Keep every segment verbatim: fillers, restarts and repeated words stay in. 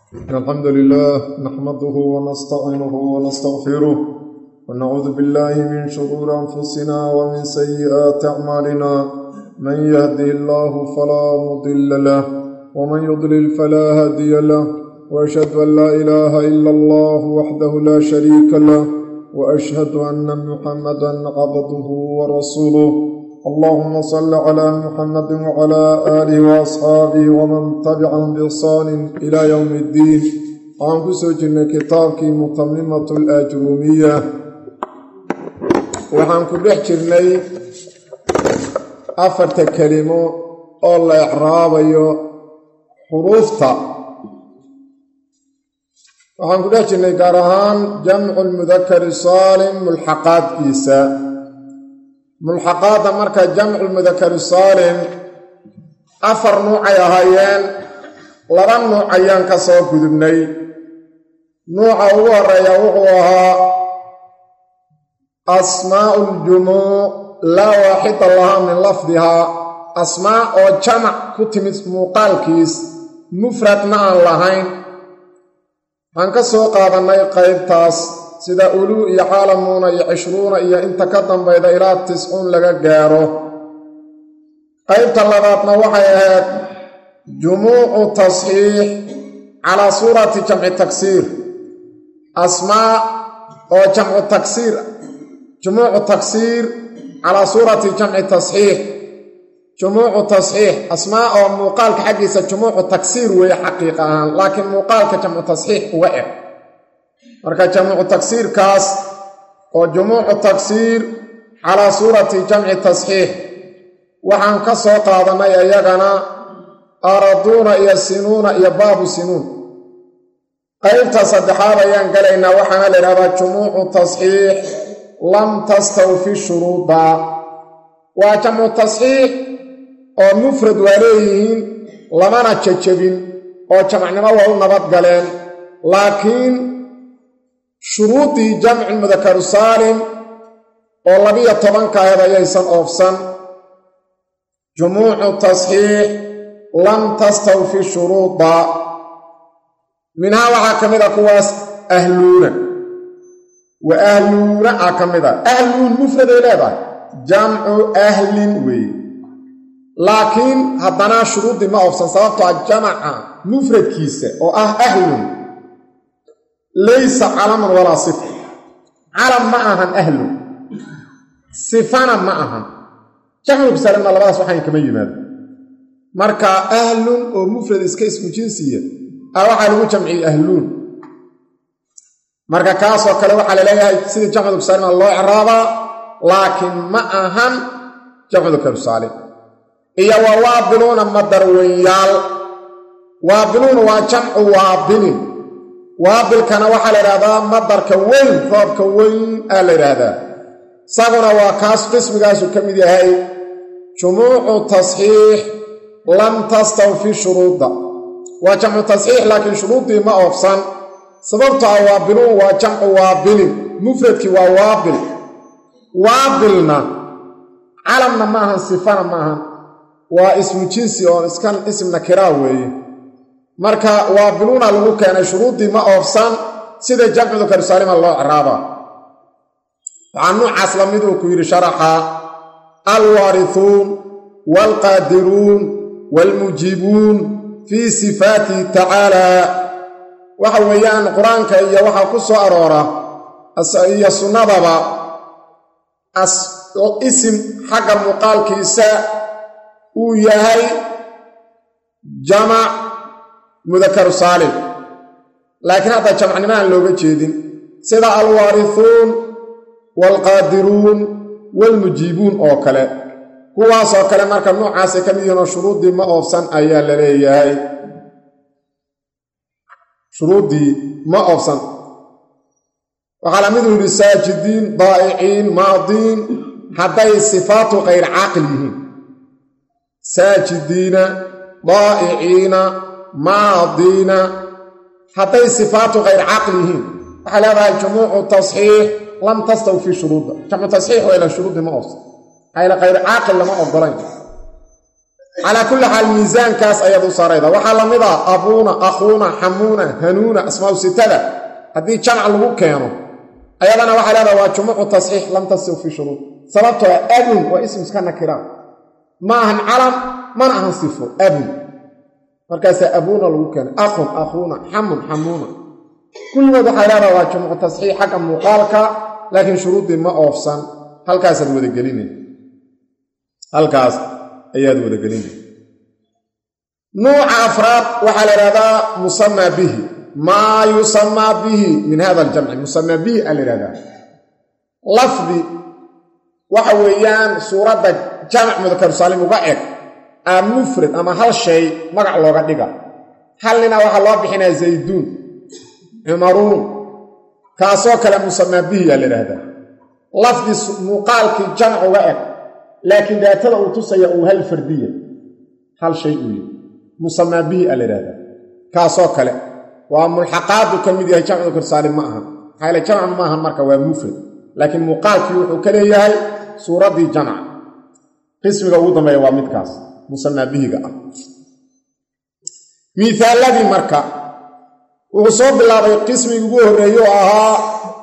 الحمد لله نحمده ونستعينه ونستغفره ونعوذ بالله من شرور أنفسنا ومن سيئات أعمالنا من يهده الله فلا مضل له ومن يضلل فلا هادي له وأشهد أن لا إله إلا الله وحده لا شريك له وأشهد أن محمدا عبده ورسوله اللهم صل على محمد وعلى آله وأصحابه ومن تبعهم بإحسان إلى يوم الدين. عن كسوجنا كتابك متممة الآجرومية وعن كبحجرني أفرت كلمة الله إعرابي حروفتا وعن كبحجرني قارهان جمع المذكر السالم ملحقات كيسا mulxaqaada marka jamcu lmudakari saalim afar nuucay ahaayeen laba nuuc ayaan ka soo gudubnay. nuuca ugu horeeya wuxuu ahaa asmaa'u ljumuuc laa waaxida lahaa min lafdihaa, asmaa oo jamac ku timid muuqaalkiis mufradna aan lahayn. waxaan ka soo qaadannay qaybtaas sida uluu iyo caalamuuna iyo cishruuna iyo inta ka dambayda ilaa tiscuun laga gaaro. qaybta labaadna waxay ahayd jumuucu tasxiix calaa suurati jamci taksiir, asmaa oo jamcu taksiir jumuucu taksiir calaa suurati jamci tasxiix, jumuucu tasxiix asmaa oo muuqaalka xaggiisa jumuucu taksiir weeye xaqiiq ahaan, laakiin muuqaalka jamcu tasxiix uga eg. marka jamcu taksiirkaas oo jumuucu taksiir calaa suurati jamci tasxiix waxaan ka soo qaadannay iyagana araduuna iyo sinuuna iyo baabu sinuun. qaybta saddexaad ayaan galaynaa, waxaana la idhahdaa jumuucu tasxiix lam tastawfi shuruuda. waa jamcu tasxiix oo mufrad waa leeyihiin lamana jajabin oo jamacnimo waa u nabad galeen, laakiin shuruudii jamci mudakaru saalim oo labiyo tobanka ahayd ayaysan oofsan. jumuucu tasxiix lam tastawfi shuruuda. minhaa waxaa ka mid a kuwaas ahluuna wa ahluuna aa ka mid a. ahluun mufraday leedahay, jamcu ahlin weeye, laakiin haddana shuruuddii ma oofsan sababtoo a jamaca mufradkiisa oo ah ahlun laysa calaman walaa sifa. calam ma ahan ahlun, sifana ma ahan. jamcu saalimna labadaas waxayn kama yimaado. marka ahlun oo mufrad iska ismu jinsiya ah waxaa lagu jamciyey ahluun. marka kaasoo kale waxaa la leeyahay sidii jamcu saalimna loo icraabaa, laakiin ma ahan jamcu karusaalim. iyo waa waabiluuna madarwenyaal. waabiluuna waa jamcu waabilin. waabilkana waxaa la idhahdaa madarka weyn, roobka weyn aa la yidhaahdaa. isaguna waa kaas qismigaasu ka mid yahay jumuucu tasxiix lam tastawfi shuruuda. waa jamcu tasxiix laakiin shuruuddii ma oofsan sababto ah waabiluun waa jamcu waabilin, mufradkii waa waabil. waabilna calamna ma ahan, sifana ma ahan, waa ismu jinsi oo iskan ism nakiraa weeye. marka waabiluuna lagu keenay shuruuddii ma oofsan sida jamcu karusaalima loo icraabaa. waxaa nuucaas la mid uu ku yidhi sharaxa alwaarisuun waalqaadiruun waalmujiibuun fii sifaatihi tacaalaa. waxa weeyaan qur-aanka iyo waxaa ku soo aroora iyo sunnadaba isim xagga muuqaalkiisa uu yahay jamac mudakaru saalim, laakiin hadda jamacnimo aan looga jeedin, sida alwaarisuun waalqaadiruun waalmujiibuun oo kale. kuwaasoo kale marka noocaasay ka mid yihiin oo shuruuddii ma oofsan ayaa la leeyahay. shuruuddii ma oofsan. waxaa la miduu yidhi saajidiin, daa'iciin, maadiin hadday sifaatu kayr caaqil yihiin. saajidiina, daa'iciina, maadiina hadday sifaatu kayr caaqil yihiin waxaa leedahay jumuucu tasxiix lam tastawfi shuruuda. jamcu tasxiix waa ila shuruuddii ma oofsan, ayla kayr caaqil lama ogolayn. على كل حال ميزان كاس أيضا صاريدا وحال مضى أبونا أخونا حمونا هنونا أسماء ستة هذه جمع اللغو كانوا أيضا وحال هذا وجمع التصحيح لم تصل في شروط سببتها أب واسم كان كرام معهن علم منعهن صفر أب مركز أبونا اللغو كان أخ أخونا حمون حمونا كل ما وحال هذا وجمع التصحيح حكم مقالك لكن شروط ما أوفسن هل كاس الودي قليني هل كاس أياد ولا قليل نوع أفراد وحال هذا مسمى به ما يسمى به من هذا الجمع مسمى به الإرادة لفظي وحويان سورة جمع مذكر سالم وقائق مفرد أما هل شيء مقع الله قد هل لنا وحال الله بحنا زيدون عمرون كاسوك لمسمى به الإرادة لفظي مقال كي جمع وقائق لكن ذات له تصيّ هل فردية هل شيء مسمى به الإرادة كاسوك له وملحقات كمية جمع ذكر سالم معها حيث جمع معها مركة ومفرد لكن مقال في وحكريه هل سورة دي جمع قسم قوضا ما يوامد كاس مسمى به قال مثال الذي مركة وصوب الله قسم يقول ريوها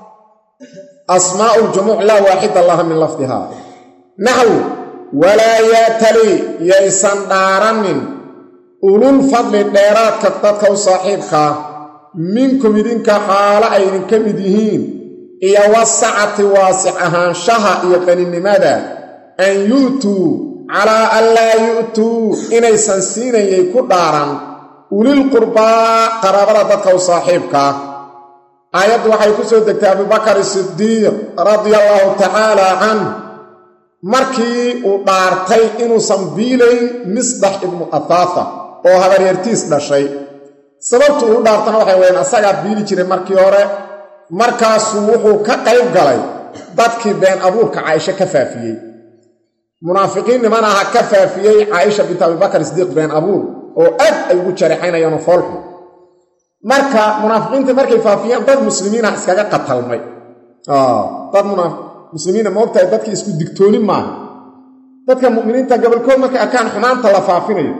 أسماء الجموع لا واحد الله من لفظها نحو ولا يتلي يسان دارن أولو الفضل ديرات كتتك وصاحبك منكم يدينك حال أين كمدهين إيا وسعة واسعها شها يقنين لماذا أن يؤتوا على ألا يؤتوا إن يسان سينا يكون دارن أولي القرباء قرابة وصاحبك آيات وحي كسود أبو بكر الصديق رضي الله تعالى عنه markii uu dhaartay inuu sambiilayn misdax ibnu athaatha oo habaryartiis dhashay sababtu uu dhaartana waxay weeyaan asaga biili jiray markii hore markaas wuxuu ka qayb galay dadkii been abuurka Aisha ka faafiyay munaafiqiin nimana ha ka faafiyay Aisha bint Abi Bakr Siddiq been abuur oo aad ay ugu jarixinayaan foolxu marka munaafiqiinta markay faafiyaan dad muslimiina iskaga qatalmay ah dad munaafiq muslimiina moogtahay dadka isku digtooni maaha dadka mu'miniinta gabalkood markay arkaan xumaanta la faafinayo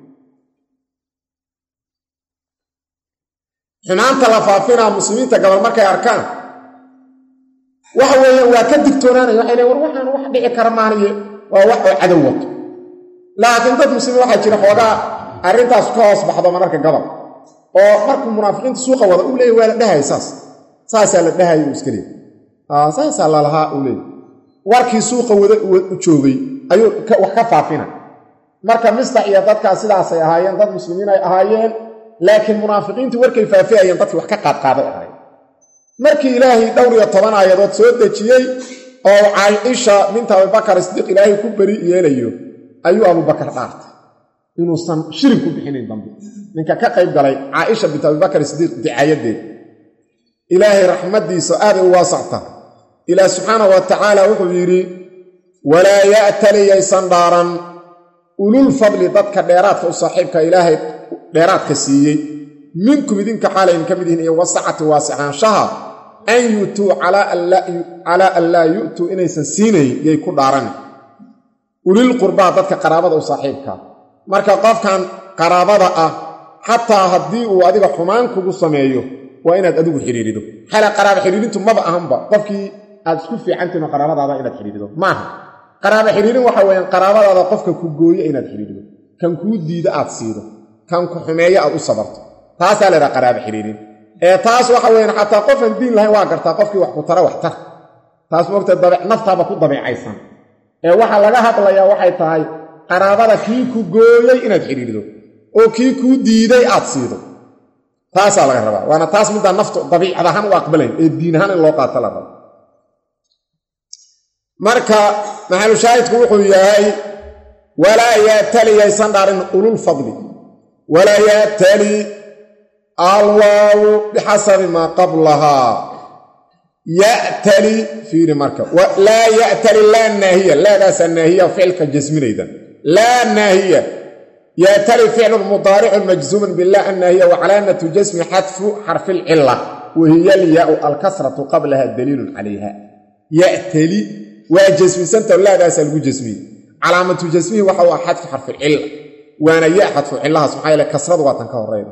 xumaanta la faafina muslimiinta gabal markay arkaan waxa weeyaan waa ka digtoonaanay waxay leeyihiin war waxaan wax dhici kara maaniye waa wax oo cadow wato laakiin dad muslimiin waxa jira xoogaa arrintaas ka hoos baxdo marka gabal oo markuu munaafiqiinta suuqa wada uu leeyahay waa la dhahay saas saas la dhahay iska leeyahay آه ساس الله لها أولي warkii suuqa wada u joogay ayuu wax ka faafina marka misdax iyo dadka sidaas ay ahaayeen dad muslimiin ay ahaayeen laakiin munaafiqiintu warkay faafiyeen dadkii wax ka qaad qaaday ahaayeen markii ilaahay dhowr iyo toban aayadood soo dejiyay oo Aisha bint Abi Bakr Siddiq ilaahay ku bari yeelayo ayuu Abu Bakr dhaartay inuu san shirin ku bixinin dambe ninka ka qayb galay Aisha bint Abi Bakr Siddiq dicayadeed ilaahay rahmadiisa aad u waasacta إلى سبحانه وتعالى وحبيري ولا يأتلي يسان دارا أولو الفضل ضدك ديرات وصاحبك إلهي ديرات كسيي منكم إذنك حالين كمدين وسعة واسعة شهر أن يؤتوا على ألا على ألا يؤتوا إن يسان سيني يكون دارا أولو القرباء ضدك قرابة وصاحبك مركا قاف كان قرابة حتى هديه وأدب حمانك قصميه وإن أدوه حريريدو حالا قرابة حريرينتم ما بأهم با قفكي aad isku fiicantiin qaraabada aad inaad xiriirido maaha qaraabo xiriirin waxa weeyaan qaraabada qofka ku gooyo inaad xiriirido kan ku diida aad siido kan ku xumeeyo aad u sabarto taas aad leedahay qaraabo xiriirin ee taas waxa weeyaan xataa qof aan diin lahayn waa gartaa qofkii wax ku tara wax tar taas waqti dabiic naftaaba ku dabiicaysan ee waxa laga hadlayaa waxay tahay qaraabada kii ku gooyay inaad xiriirido oo kii ku diiday aad siido taas laga rabaa waana taas mid naftu dabiicadahan u aqbaleen ee diin ahaan loo qaato la rabo marka maxalu shaahidku wuxuu yahay wala yatali yaysan dharin ulul fadli wala yatali allahu bihasabi ma qablaha yatali fi marka wala yatali la nahiya la dasa nahiya fi'lka jazminaydan la nahiya yatali fi'l mudari' majzum billah an-nahiya wa alamatu jazmi hadfu harf al-illa wa hiya al-ya' al-kasratu qablaha dalilun 'alayha yatali وجسمي سنت ولا داس الجسمي علامة جسمه وهو حذف حرف العلة وانا يأحد فعلها سبحانه إلى كسرة واتن كهرين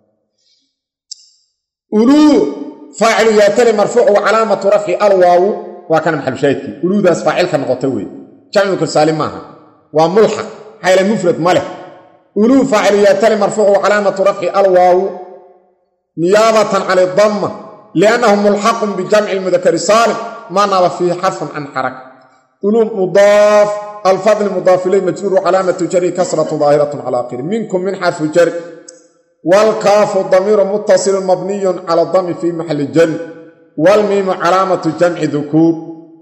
أولو فاعل ياتري مرفوع وعلامة رفع الواو وكان محل شايتي أولو داس فاعل كان غطوي جمع مذكر سالم معها وملحق حيل مفرد ملح أولو فاعل ياتري مرفوع وعلامة رفع الواو نيابة عن الضمة لأنه ملحق بجمع المذكر السالم ما نرى فيه حرف عن حركة أولو مضاف الفضل مضاف إليه مجرور وعلامة جره كسرة ظاهرة على آخره منكم من حرف جر والكاف الضمير متصل مبني على الضم في محل الجر والميم علامة جمع ذكور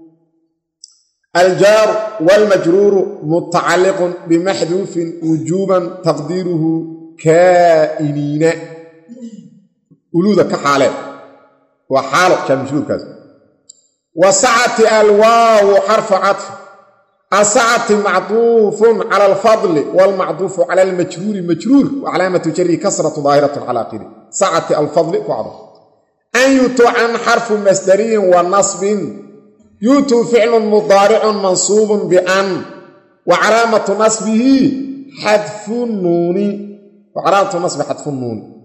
الجار والمجرور متعلق بمحذوف وجوبا تقديره كائنين أولوذا كحالات وحالة كمشهور كذا وسعت الواو حرف عطف السعت معطوف على الفضل والمعطوف على المجرور مجرور وعلامة جره كسرة ظاهرة على آخره سعت الفضل وعضف أن يتو عن حرف مصدري ونصب يتو فعل مضارع منصوب بأن وعلامة نصبه حذف النون وعلامة نصب حذف النون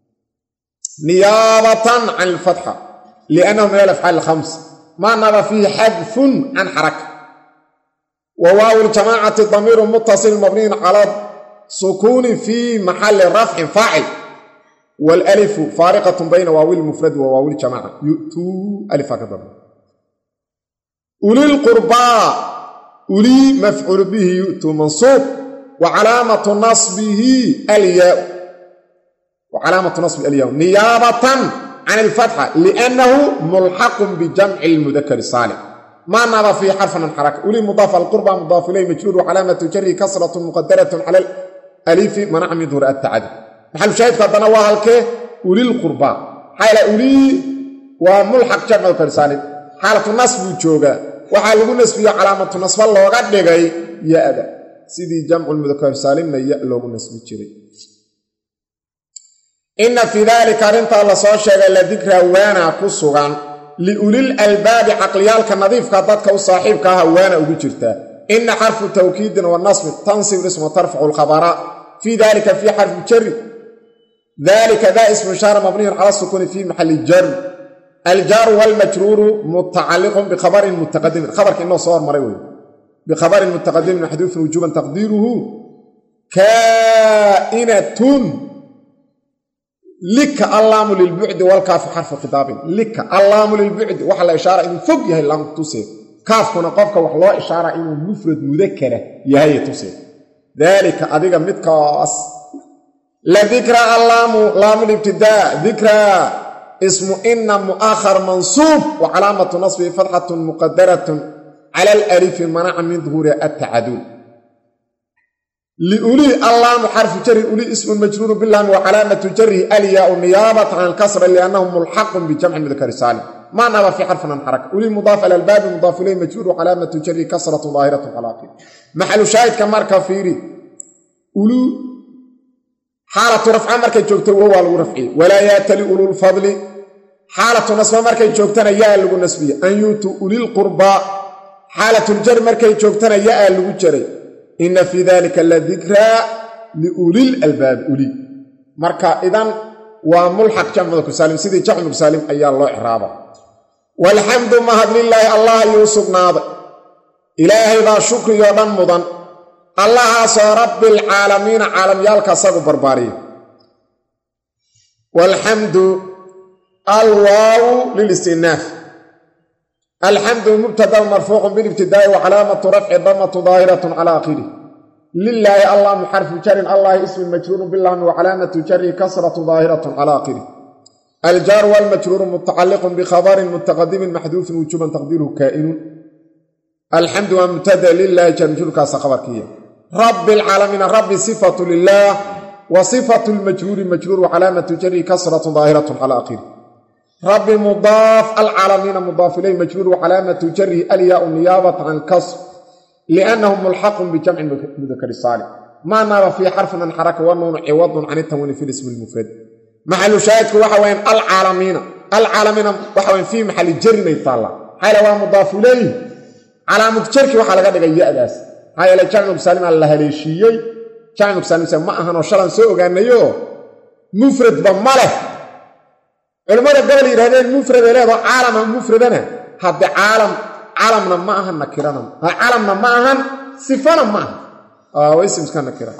نيابة عن الفتحة لأنه من الأفعال الخمس ما نرى فيه حذف عن حركة وواو الجماعة الضمير متصل مبني على سكون في محل رفع فاعل والألف فارقة بين واو المفرد وواو الجماعة يؤتوا ألف كذا أولي القربى أولي مفعول به يؤتوا منصوب وعلامة نصبه الياء وعلامة نصب الياء نيابة عن الفتحة لأنه ملحق بجمع المذكر السالم ما نرى فيه حرفا من حركة أولي مضاف القربى مضاف إليه مجرور وعلامة جره كسرة مقدرة على الألف منع من ظهور التعدي محل شاهد قد نواها الكه أولي القربى حال أولي وملحق جمع المذكر السالم حالة النصب جوجا وحال النصب علامة النصب الله قد لغاي يا أدا سيدي جمع المذكر السالم يألو النصب جري إن في ذلك أنت الله صاشق لذكر وانا كسوغان لأولي الألباب عقليالك النظيف كذاتك وصاحبك وانا وبجرتا إن حرف توكيد والنصب تنصب اسم وترفع الخبراء في ذلك في حرف جر ذلك ذا اسم شار مبني على السكون في محل الجر الجار والمجرور متعلق بخبر متقدم خبر كأنه صور مريوي بخبر متقدم محذوف وجوبا تقديره كائنة لك اللام للبعد والكاف حرف خطاب لك اللام للبعد وحلا إشارة إنه فوق يهي اللام تسير كاف كنا قفك وحلا إشارة إنه مفرد مذكرة يهي تسير ذلك أديك متكاس لذكر اللام لام الابتداء ذكرى اسم إن مؤخر منصوب وعلامة نصبه فتحة مقدرة على الألف منع من ظهور التعادل لأولي اللام حرف جر أولي اسم مجرور باللام وعلامة جره الياء نيابة عن الكسر لأنه ملحق بجمع المذكر السالم ما نرى في حرف من حركة أولي مضاف إلى الباب مضاف إليه مجرور وعلامة جره كسرة ظاهرة على آخره محل شاهد كمار كفيري أولو حالة رفع مركة جوجته وهو الرفعي ولا يأتلي أولو الفضل حالة نصب مركة جوجتنا يا اللغو النسبية أن يؤتوا أولي القربى حالة الجر مركة جوجتنا يا اللغو الجري إن في ذلك الذكرى لأولي الألباب أولي مركا إذن وملحق جمع مذكر سالم سيدي جمع مذكر سالم أي الله إحرابه والحمد مهد لله الله يوسف ناظر إلهي ذا شكر يوضن مضن الله سى رب العالمين عالم يالك ساقو برباري والحمد الواو للاستئناف الحمد مبتدا مرفوع بالابتداء وعلامة رفع ضمة ظاهرة على آخره لله الله حرف جر الله اسم مجرور بالله وعلامة جره كسرة ظاهرة على آخره الجار والمجرور متعلق بخبر متقدم محذوف وجوبا تقديره كائن الحمد مبتدا لله جر كاس خبر كيه رب العالمين رب صفة لله وصفة المجرور مجرور وعلامة جره كسرة ظاهرة على آخره رب مضاف العالمين مضاف إليه مجرور وعلامة جره الياء نيابة عن الكسر لأنه ملحق بجمع المذكر السالم ما نرى في حرف من حركة والنون عوض عن التنوين في الاسم المفرد محل شاهد وحوين العالمين العالمين وحوين في محل جر يطلع هاي لو مضاف إليه علامة جرك وحلقة دقيقة داس هاي لجمع المسالم على هليشيي jamcu saalim ma ahan oo shalan soo ogaanayo mufrad ba male culimada gobol yiraahdeen mufrad ay leedahay caalam mufradana hadda caalam caalamna ma ahan nakirana caalamna ma ahan sifana ma ah waa ism kan nakira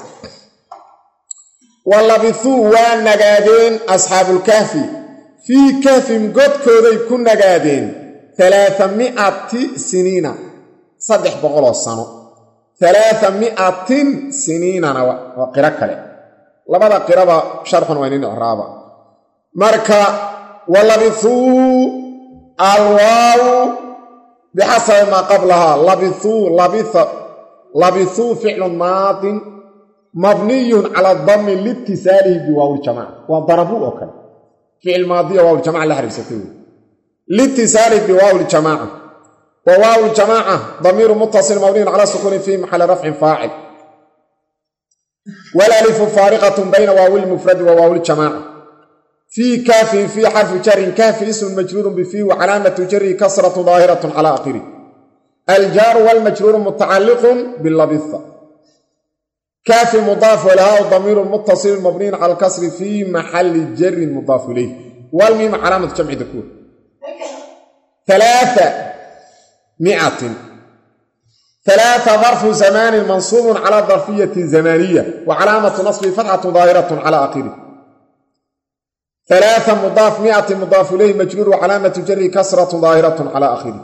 walabithu wa nagadeen ashabul kahfi fi kahfin godkooday ku nagadeen ثلاثمائة سنين صدح بقول السنة ثلاثمائة سنين أنا وقرأك لي لبدا قرابة شرحا وينين أعرابا مركا ولبثوا الواو بحسب ما قبلها لبثوا لبث لبثوا فعل ماض مبني على الضم لاتصاله بواو الجماعة وضربوا أكل فعل ماضي واو الجماعة اللي حرفته لاتصاله بواو الجماعة وواو الجماعة ضمير متصل مبني على سكون في محل رفع فاعل والالف فارقة بين واو المفرد وواو الجماعة في كاف في حرف جر كاف اسم مجرور بفي وعلامة جره كسرة ظاهرة على آخره الجار والمجرور متعلق باللبث كاف مضاف ولها ضمير متصل مبني على الكسر في محل جر مضاف إليه والميم علامة جمع ذكور ثلاثة مئة ثلاثة ظرف زمان منصوب على ظرفية زمانية وعلامة نصب فتحة ظاهرة على آخره ثلاثة مضاف مئة مضاف إليه مجرور وعلامة جره كسرة ظاهرة على آخره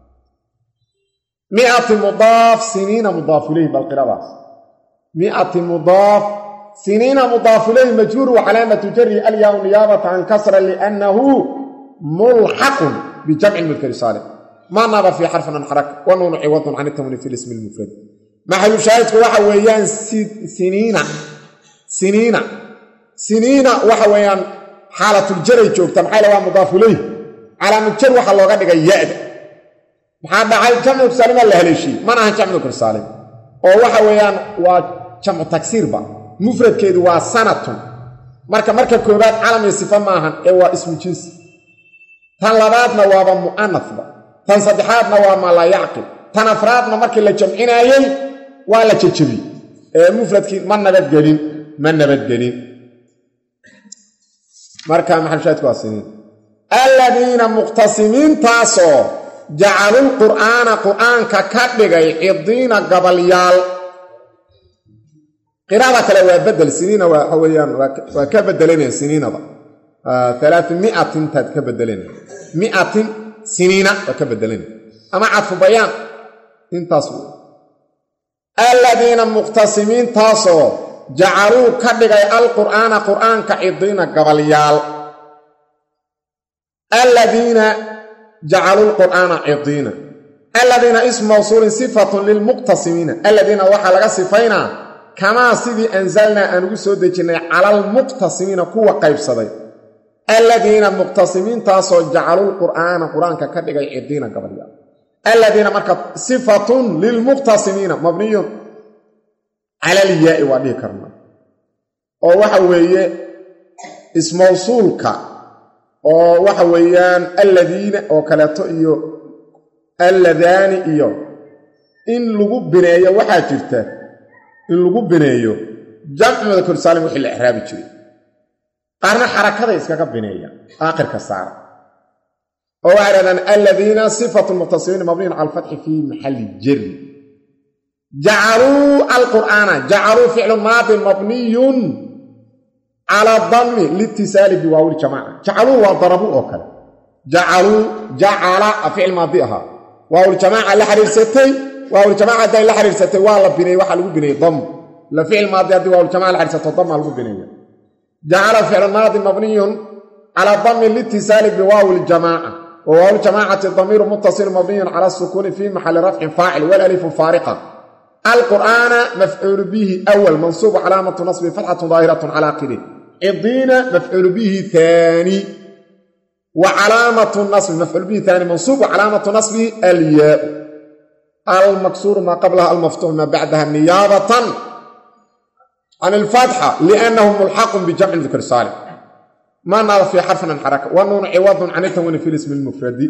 مئة مضاف سنين مضاف إليه بالقرابات مئة مضاف سنين مضاف إليه مجرور وعلامة جره الياء نيابة عن كسرة لأنه ملحق بجمع المذكر السالم ما نابا في حرف انحرك ونون عوض عن التمني في الاسم المفرد محل شاهدك waxa weeyaan siniina siniina siniina waxa weeyaan xaalatul jar ay joogta maxay la waa mudaaf ilayh calaamad jar waxa looga dhigay yaad maxaa dhacay jamcu saalima la heleeshi mana aha jamcu saalim oo waxa weeyaan waa jamcu taksiir ba mufradkeedu waa sanatun marka marka koobaad calam iyo sifa ma ahan ee waa ismu jins tan labaadna waa mu'annathba tan saddexaadna waa ma la yaqil tan afraadna markii la jamcinayay waa la jajabi ee mufradkii ma nabad gelin ma nabad gelin marka maxal shaadku asinin alladina muqtasimin taso ja'alul qur'ana qur'anka ka dhigay cidina gabalyaal qiraada kale waa badal sinina waa hawayaan waa ka bedelanay sininada ثلاثمائة تد كبدلين مئة سنين وكبدلين أما عطف بيان انتصوا الذين مقتسمين تصوا جعلوا كدغي القرآن قرآن كعضين قبليال الذين جعلوا القرآن عضين الذين اسم موصول صفة للمقتسمين الذين وحا لغا صفين كما سيدي أنزلنا أنه سودجنا على المقتسمين كوا قيبصدي الذين مقتسمين تاسو جعلوا القرآن قرآن كدغي عضين قبليال الذين مركب صفة للمقتسمين مبني على الياء ودي كرنا او waxa weeye ism mawsuulka oo waxa weeyaan alladina oo kaleeto iyo alladani iyo in lagu bineeyo waxa jirta in lagu bineeyo jamcu dhakar saalim wixii la ihraabi jiray qarna xarakada iskaga bineeya aakhirka saar oo waradan alladina sifatu muttasimin mabniin ala al-fath fi mahall jar جعلوا القرآن جعلوا فعل ماضي مبني على الضم لاتصال بواو الجماعة جعلوا وضربوا أوكل جعلوا جعل فعل ماضيها واو الجماعة اللي حرير ستي واو الجماعة دا اللي حرير ستي والله بني وحلو بني ضم لفعل ماضي دي واو الجماعة اللي حرير ستي ضم على بني جعل فعل ماضي مبني على الضم لاتصال بواو الجماعة وواو الجماعة الضمير متصل مبني على السكون في محل رفع فاعل والالف فارقة القرآن مفعول به أول منصوب علامة نصب فتحة ظاهرة على آخره الدين مفعول به ثاني وعلامة النصب مفعول به ثاني منصوب وعلامة نصبه الياء المكسور ما قبلها المفتوح ما بعدها نيابة عن الفتحة لأنه ملحق بجمع الذكر الصالح ما نرى في حرف حركة والنون عوض عن التنوين في الاسم المفرد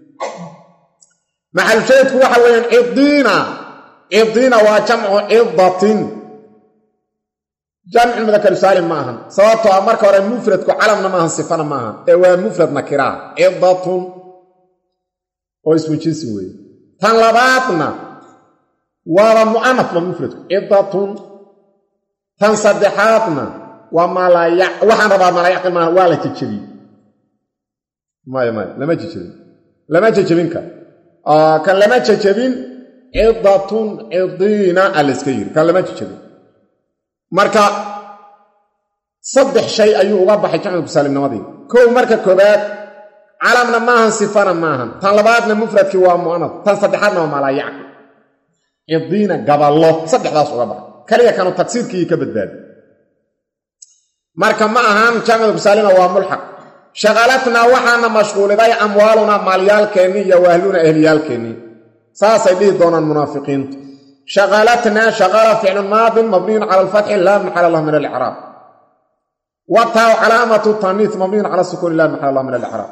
مع الشيء هو حوالين الدين عضين وجمع عضة jamcu mudakar saalim ma ahan sababtoo ah marka hore mufradku calamna ma ahan sifana ma ahan ee waa mufrad nakira cidatun oo ismu jinsi weeye tan labaadna waa mu'annath ma mufradku cidatun tan saddexaadna waa malaya waxaan rabaa malaya ma waa la jajabin maay maay lama jajabin lama jajabin ka ah kan lama jajabin cidatun cidina aliskayr kan lama jajabin marka saddex shay ayuu uga baxay jamcu saalimnimadii koow marka koobaad calamna maahan sifana maahan tan labaadna mufradkii waa mu'annath tan saddexaadna waa malaya cidina gaballo saddexdaas uga baxay kaliya kanu tafsiirkii ka badbaadi marka ma ahan jamcu saalima waa mulhaq shaqalatna waxaana mashquuliday amwaaluna maalyaalkeeni iyo wahluna ehliyaalkeeni saasay dhigi doonaan munaafiqiintu shaqalatna shaqala fi'l maadi mabni ala al-fath la mahalla lahu min al-i'rab wa ta'u alamatu tanith mabni ala sukun la mahalla lahu min al-i'rab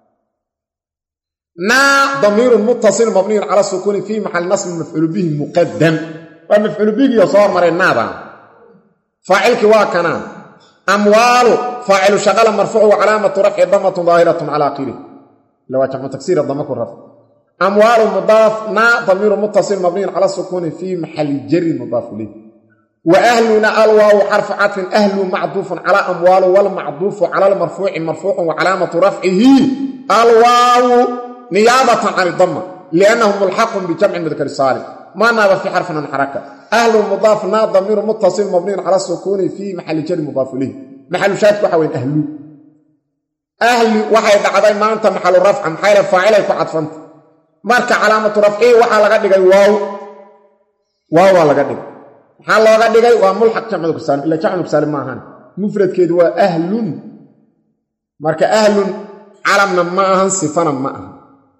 na damir muttasil mabni ala sukun fi mahall nasb maf'ul bihi muqaddam wa maf'ul bihi yasar marnada fa'ilki wa kana amwalu fa'il shaqala marfu' wa alamatu raf'i dammatun zahiratun ala akhirih law jamu taksir ad-damma raf' أموال مضاف نا ضمير متصل مبني على السكون في محل جر مضاف إليه وأهلنا الواو حرف عطف أهل معطوف على أموال والمعطوف على المرفوع مرفوع وعلامة رفعه الواو نيابة عن الضمة لأنه ملحق بجمع المذكر السالم ما ناب في حرف من حركة أهل مضاف نا ضمير متصل مبني على السكون في محل جر مضاف إليه محل شاهد وحوين أهل أهل وحي دعبي ما أنت محل الرفع محل فاعله فعطفنت marka calaamatu rafci waxa laga dhigay waaw waaw laga dhigay waxa looga dhigay waa mulhaq jamcu kusaalim ila jamcu kusaalim ma ahan mufradkeedu waa ahlun marka ahlun calamna ma ahan sifana ma ahan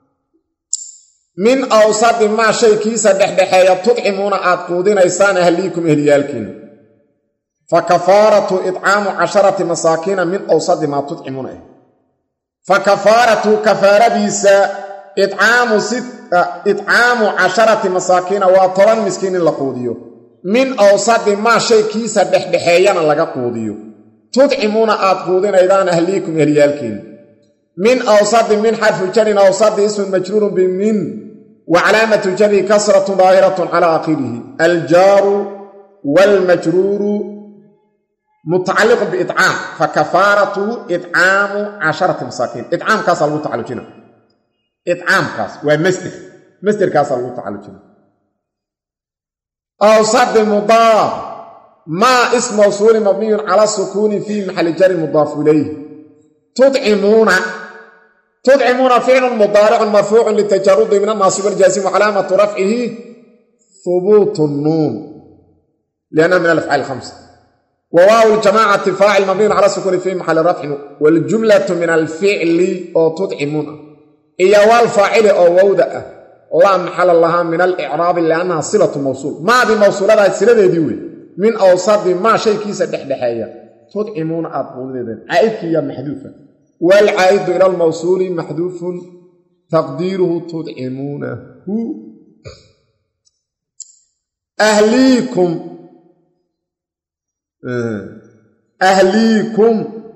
min awsad ma shaykiisa dhexdhexeeya tudcimuna aad quudinaysaan ahliikum ehliyaalkiin fa kafaratu it'aamu casharati masaakiina min awsad ma tudcimuna fa kafaratu kafaradiisa إطعام ست إطعام عشرة مساكين وطبعا مسكين لقوديو من أوسط ما شيء كيسا بحبحيانا لغا قوديو تطعمون آتقودين أيضان أهليكم أهليالكين من أوسط من حرف الجر أوسط اسم مجرور بمن وعلامة الجر كسرة ظاهرة على آخره الجار والمجرور متعلق بإطعام فكفارة إطعام عشرة مساكين إطعام كسر متعلقين إطعام كاس ومستر مستر كاس الله تعالى جل أو صد مضاف ما اسم موصول مبني على السكون في محل جر مضاف إليه تطعمون تطعمون فعل مضارع مرفوع للتجرد من الناصب الجازم وعلامة رفعه ثبوت النون لأنه من الأفعال الخمسة وواو الجماعة فاعل مبني على السكون في محل رفع والجملة من الفعل أو تطعمون إيا والفاعل أو وودأ لا محل لها من الإعراب لأنها صلة موصول ما دي موصولة هذه الصلة ديوي من أوسط ما شيء كيسة دحدحية تطعمون أطول ذلك عائد كي محذوفة والعائد إلى الموصول محذوف تقديره تطعمونه أهليكم أهليكم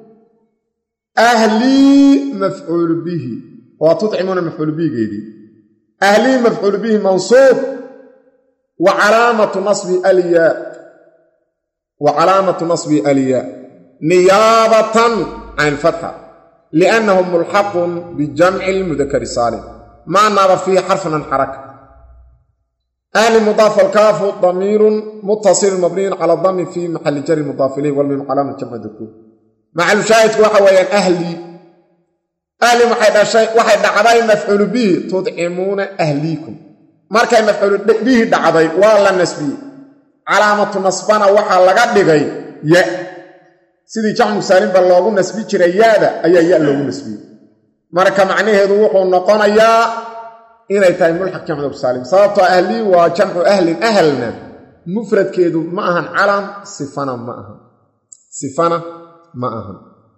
أهلي مفعول به وتطعمون مفعول به جيدي أهلي مفعول به منصوب وعلامة نصب الياء وعلامة نصب الياء نيابة عن الفتحة لأنه ملحق بجمع المذكر السالم ما ناب فيه حرف عن حركة أهل مضاف الكاف ضمير متصل مبني على الضم في محل جر مضاف إليه والميم علامة جمع الذكور مع المشاهد وحويا أهلي أهلي waxay dhacday mafcuul bihi tudcimuna ahliikum markay mafcuul bihi dhacday waa la nasbiyay calaamatu nasbana waxa laga dhigay ya sidii jamcu saalim bal loogu nasbi jiray yaada ayaa ya loogu nasbiyay marka macnaheedu wuxuu noqonayaa inay tahay mulhaq jamcu saalim sababtoo ahli waa jamcu ahli ahlna mufradkeedu ma ahan calam sifana ma ahan sifana ma ahan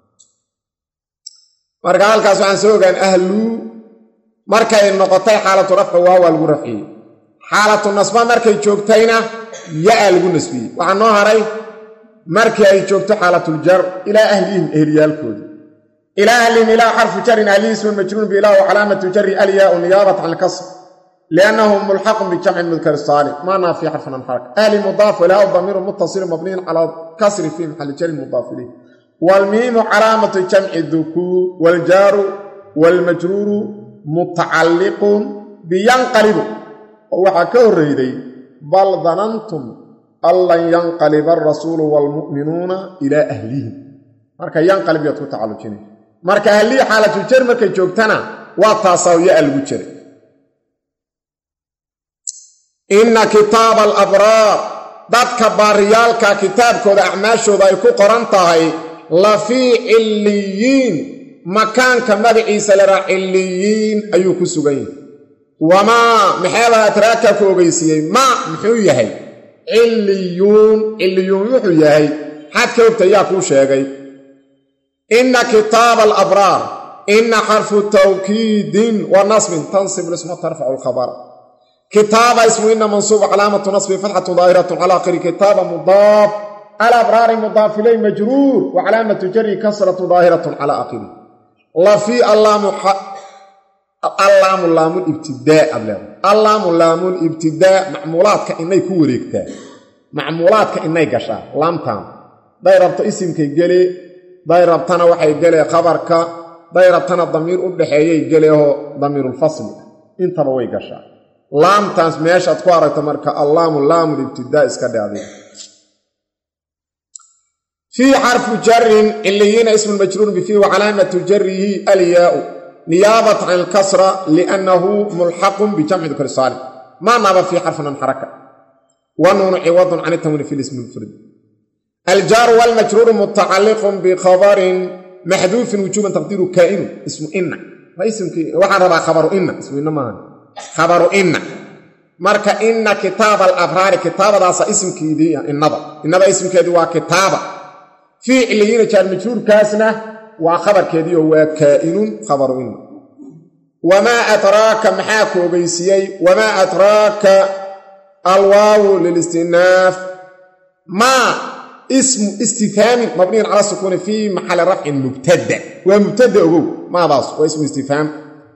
marka halkaas waxaan soo ogaan ahlu markay noqotay xaalatu rafci waa waa lagu rafciyey xaalatu nasba markay joogtayna yaa lagu nasbiyey waxaa noo haray markii ay joogto xaalatul jar ilaa ahlihim ehliyaalkoodii ilaa ahlihim ilaa xarfu jarin ahlihi ismun majruurun biilaa wa calaamatu jarri alyaau niyaabatan can ilkasr liannahu mulxaqun bijamci mudkar saalim maanaa fi xarfin an xaraka ahli mudaaf ilaa damiiru muttasilin mabniyin calaa kasri fi maxalli jarin mudaaf ilayh waalmiimu calaamatu jamci dukuur waljaaru waalmajruuru mutacalliqun biyanqalibu oo waxaa ka horreyday bal danantum an lan yanqaliba alrasuulu waalmu'minuuna ilaa ahlihim marka yanqalib yaad ku tacallujinay marka ahlihii xaalatul jar markay joogtana waa taasaa ya-a lagu jiray inna kitaaba alabraar dadka baariyaalka kitaabkooda acmaashooda ay ku qoran tahay la fii cilliyiin makaanka magaciisa laraa cilliyiin ayuu ku sugan yahay wamaa maxeebaa atraaka ku ogeysiiyey maa muxuu yahay cilliyuun cilliyuun wuxuu yahay xad ka ogta yaa kuu sheegay inna kitaaba alabraar inna xarfu tawkiidin wa nasbin tansib lisma tarfacu alkhabara kitaaba ismu inna mansuuba calaamatu nasbi fatxatu daahiratun cala akhiri kitaaba mudaaf alabraari mudaaf ilay majruur wa calaamatu jari kasratu daahiratun cala akhiri la fii allaamu allaamu laamulibtidaa ad leedahay allaamu laamulibtidaa macmuulaadka inay ku wareegtaa macmuulaadka inay gashaa laamtaan day rabto isimkay gele day rabtana waxay gelee khabarka day rabtana damiir u dhaxeeyay geleeho damiirulfasli intaba way gashaa laamtaas meeshaad ku aragto marka allaamu laamulibtidaa iska dhacday fii xarfu jarin ciliyiina ismun majruurun bifii wa calaamatu jarihi alyaau niyaabatan can ilkasra liannahu mulxaqun bijamci dukri saalim maa naaba fii xarfin an xaraka wa nuunu ciwadun can itamwiini fi lismi mufrad aljaaru waalmajruuru mutacalliqun bikhabarin maxduufin wujuuban taqdiiru kaa'inu ismu inna waxaan rabaa khabaru inna ismu inna maaha khabaru inna marka inna kitaaba alabraari kitaabadaasa ismkeedii innada innada ismkeedii waa kitaaba fii ciliyiina jaar majruurkaasna waa khabarkeedii oo waa kaa'inun khabaru inna wamaa adraaka maxaa ku ogeysiiyey wamaa adraaka alwaawu lilistinaaf maa ismu istifhaamin mabniyan cala sukuuni fii maxali rafcin mubtada waa mubtada ogow maadaas waa ismu istifhaam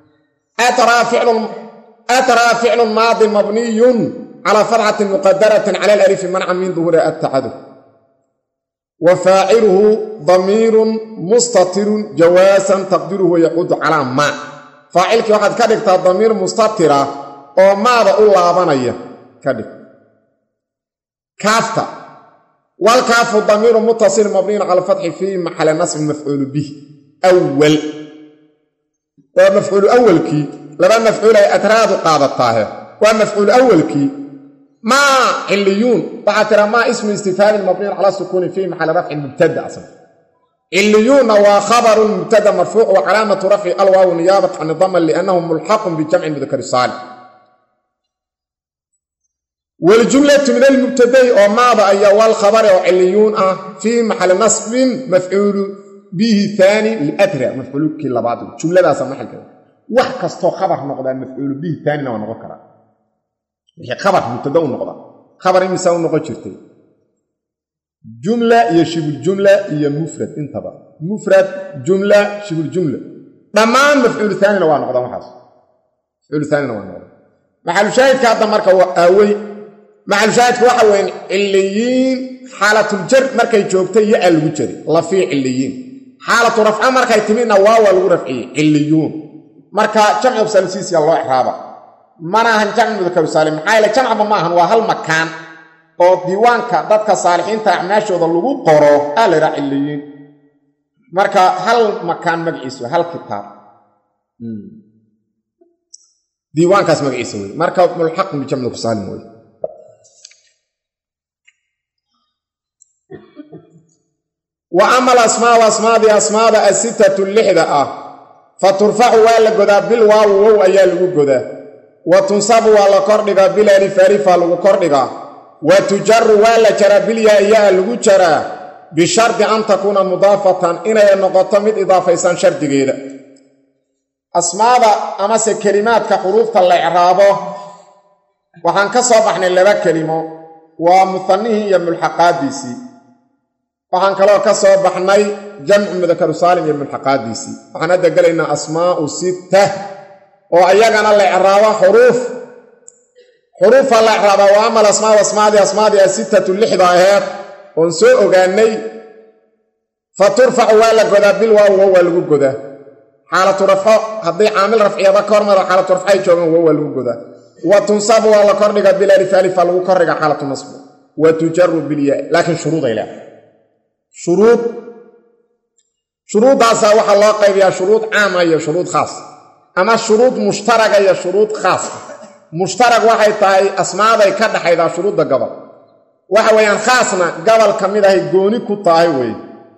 atraa ficlun maadin mabniyun calaa fatxatin muqadaratin cala alalifi mancan min duhuuri attacadud wa faaciluhu damiirun mustatirun jawaasan taqdiruhu yacuudu calaa maa faacilkii waxaad ka dhigtaa damiir mustatira oo maada u laabanaya ka dhig kaafta walkaafu damiiru muttasil mabniyun cala alfatxi fii maxali nasbin mafcuulu bih awal waa mafcuulu awalkii laba mafcuul ay atraadu qaadataahe waa mafcuulu awalkii maa ciliyuun waxaa tira maa ismu istifhaamin mabniyun cala sukuuni fii maxali rafcin mubtada asal ciliyuunna waa khabarun mubtada marfuuc wa calaamatu rafci alwaawu niyaabat can idama liannahu mulxaqun bijamci mudakari saalim waljumlatu min almubtadai oo maada ayaa waalkhabari oo ciliyuun ah fii maxali nasbin mafcuulu bihi aani liatra mafcuulkii labaad jumladaasa maxalkeeda wax kastoo khabar noqdaa mafcuulu bihi taanina waa noqon karaa wixii khabar mubtada u noqda khabar imisaa u noqon jirtay jumla iyo shibuljumla iyo mufrad intaba mufrad jumla shibuljumla dhammaan mafcuulu taanina waa noqdaan waxaas mafcuulu taanina waa noqdaan maxalushaahidka hadda marka waa aawey maxalushaahidka waxa weyn ciliyiin xaalatuljar markay joogtay ya-a lagu jari la fii ciliyiin xaalatu rafca markay timidna waawaa lagu rafciyey ciliyuun marka jamcu salsiisiya loo ixraaba mana ahan jamcu mudakaru saalim maxaa yeele jamcaba ma ahan waa hal makaan oo diiwaanka dadka saalixiinta acmaashooda lagu qoro aa la yidhaha ciliyiin marka hal makaan magaciisa hal kitaab diiwaankaas magaciisa wey marka mulxaqun bijamci mudakaru saalim wey wa ama alasmaau asmaadii asmaada asittatu lixda ah fa turfacu waa la godaa bil waawu wow ayaa lagu godaa wa tunsabu waa la kordhigaa bil alif alifaa lagu kordhigaa wa tujaru waa la jaraa bilyaa-yaa lagu jaraa bishardi an takuuna mudaafatan inay noqoto mid idaafaysan shardigeeda asmaada amase kelimaadka xuruufta la icraabo waxaan ka soo baxnay laba kelimo waa muhanihii iyo mulxaqaadiisii waxaan kaloo ka soo baxnay jamcu mudakaru saalim iyo mulxaqaadiisii waxaan hadda gelaynaa asmaa'u sitta oo ayagana la icraaba xuruuf xuruufa la icraaba wa ama alasmaa asmaadii asmaadii asittatu lixda aheed oon soo ogaanay fa turfacu waa la godaa bil waaw wow waa lagu godaa xaalatu rafco haddii caamil rafciyaba ka hormaro xaalatu rafcay joogaan wow waa lagu godaa wa tunsabu waa la kordhiga bil alif alifa lagu kordhiga xaalatu nasbu wa tujaru bilyaa laakiin shuruuday leedahay shuruud shuruuddaasaa waxaa loo qaybiyaa shuruud caama iyo shuruud khaas ama shuruud mushtaraga iyo shuruud khaas ah mushtarag waxay tahay asmaaday ka dhaxaydaa shuruudda gobol waxa weeyaan khaasna gobol ka mid ahay gooni ku tahay wey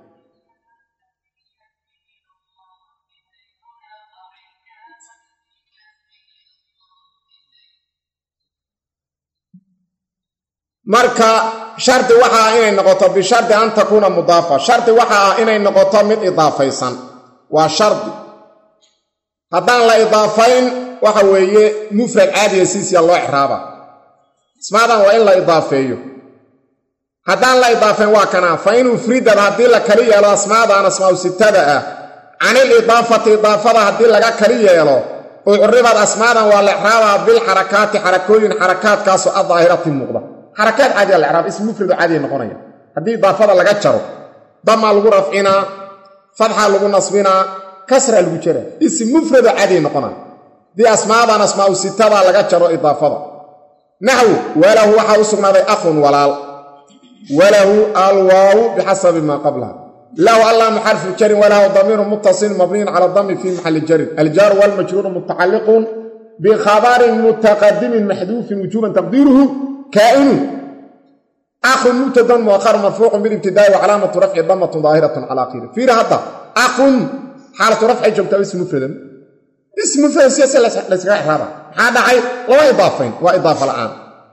marka shardi waxa ah inay noqoto bishardi an takuuna mudaafa shardi waxa ah inay noqoto mid idaafaysan waa shardi haddaan la idaafayn waxa weeye mufrad caadiya siisiya loo icraaba asmaadan waa in la idaafeeyo haddaan la idaafayn waa kana fa in ufridad haddii la kali yeelo asmaadan asmaa'u sittada ah canil idaafati idaafada haddii laga kali yeelo oo curibad asmaadan waa la icraabaa bil xarakaati xarakooyin xarakaadkaasoo adaahirati muuqda xarakaad caadiya la icraab ism mufrad caadiya noqonaya haddii idaafada laga jaro damaa lagu rafcinaa fadxa lagu nasbinaa kasra lagu jara ism mufrad caadiya noqonaya haddii asmaadan asmaa'u sittada laga jaro idaafada naxwu walahu waxaa u sugnaaday akhun walaal walahu alwaawu bixasabi maa qablaha lahu allaamu xarfu jarin walahu damiiru muttasilin mabniyun cala dami fii maxalli jarin aljaaru walmajruuru mutacalliqun bikhabarin mutaqadimin maxduufin wujuuban taqdiiruhu kaa'inun akhun mubtadan muakhar marfuucun bilibtidaa'i wa calaamatu rafci damatun daahiratun cala akhiri fiiri hadda akhun xaalatu rafcay joogtaa ism mufradan ism mufrad siyaasa layskaga ixraaba maxaa dhacay lama idaafayn waa idaafa la'aan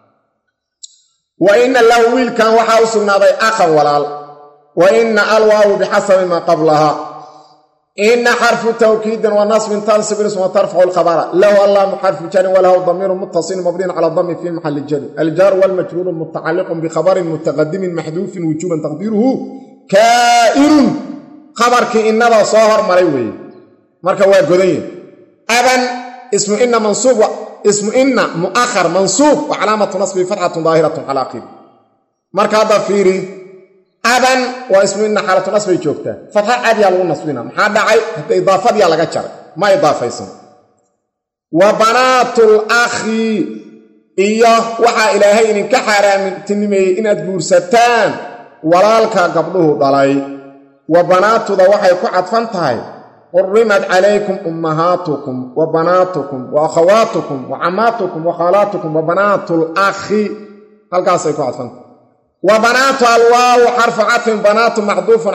wa inna lahu wiilkan waxaa u sugnaaday akhan walaal wa inna alwaawu bixasabi maa qablaha inna xarfu tawkiidin wa nasbin tansib ism wa tarfacu alkhabara lahu allaamu xarfu jarin walahu damiiru muttasilin mabniin cala dami fii maxalli jari aljaaru walmajruuru mutacalliqun bikhabarin mutaqadimin maxduufin wujuuban taqdiiruhu kaa'inun khabarkii innada soo hormaray weeye marka waa godan aban ismu inna mansuub ismu inna mu'akhar mansuub wa calaamatu nasbi fatxatun daahiratun cala akhiri marka hadda fiiri aban waa ismu inna xaalatu nasbay joogtaa fatxa caadiyaa lagu nasbina maxaa dhacay hadda idaafadiyaa laga jaray ma idaafaysan wa banaatul akhi iyo waxaa ilaahay idinka xaaraamtinimeeyey inaad guursataan walaalka gabdhuhu dhalay wa banaatuda waxay ku cadfan tahay xurrimad calaykum ummahaatukum wa banaatukum wa akhawaatukum wa cammaatukum wa khaalaatukum wa banaatul akhi halkaasay ku cadfanta wa banaatu alwaawu xarfu catfin banaatu macduufun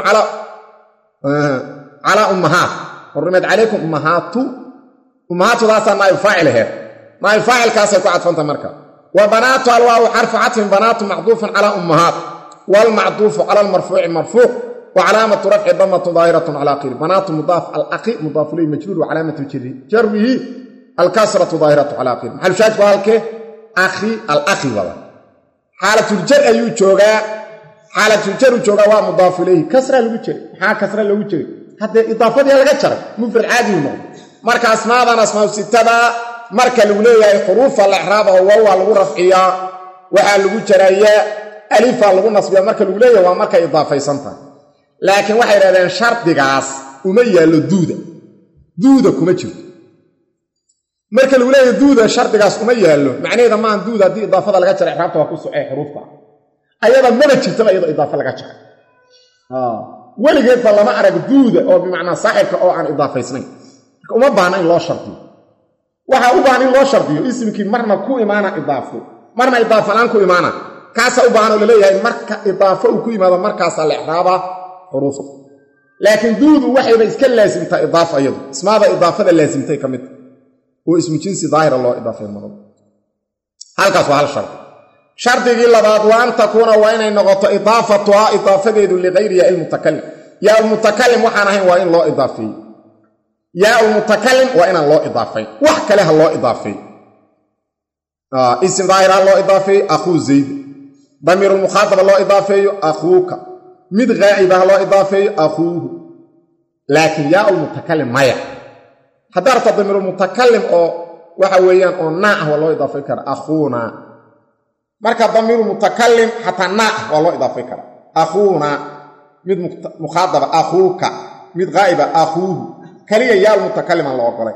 calaa ummahaat xurrimad calaykum ummahaatu ummahaatudaasaa naa'ib faacil aheed naa'ib faacilkaasay ku cadfanta marka wa banaatu alwaawu xarfu catfin banaatu macduufun calaa ummahaat waalmacduufu cala almarfuuci marfuuc وعلامة رفع ضمة ظاهرة على آخره بنات مضاف الأخي مضاف إليه مجرور وعلامة جره الكسرة ظاهرة على آخره محل شاهد وهلك أخي الأخي والله حالة الجر أيو جوغا حالة الجر جوغا ومضاف إليه كسرة لوجه حال كسرة لوجه حتى إضافة دي لغتشر مفرد عادي ومو مركا أسماء ذا أسماء ستة مركا الولية حروف الإحراب وهو الغرفية وحال لوجه ألف الغنصبية مركا الولية ومركا إضافة سنتها laakiin waxay yiraahdeen shardigaas uma yaalo duuda duuda kuma jiro marka lagu leeyahay duuda shardigaas uma yaalo macnaheedu ma aan duuda hadii idaafada laga jaray xarafta waa ku socay xuruufta ayada ma jirto ayada idaafa laga jaray ah waligeed lama arag duuda oo bimaana saaxibka oo aan idaafaysnayn uma baahna in loo shardiyo waxa u baahan in loo shardiyo ismkii marna ku imaana idaafo marna idaafa aan ku imaana kaasa u baahan oo leeyahay marka idaafa uu ku yimaado markaas la ixraaba حروف لكن دود وحي بس كان لازم تا اضافه ايضا اسمها اضافه لازمتي كمث هو اسم جنسي ظاهر الله اضافه المرض هلكاس وهل شرط شرط لبعض وان تكون وين نقطه اضافتها اضافه لغير المتكلم يا المتكلم وحنا هين وين الله اضافي يا المتكلم وين الله اضافي وحك له الله اضافي اه اسم ظاهر الله اضافي اخو زيد ضمير المخاطب الله اضافي اخوك mid ghaa'ib ah loo idaafeeyo akhuuhu laakiin yaa almutakallim maya haddaa rabta damiiru mutakallim oo waxa weeyaan oo naa ah waa loo idaafay kara akhuuna marka damiiru mutakallim xataa naa ah waa loo idaafay kara akhuuna mid mukhaadaba akhuuka mid ghaa'iba akhuuhu kaliya yaa almutakallim aan loo ogolay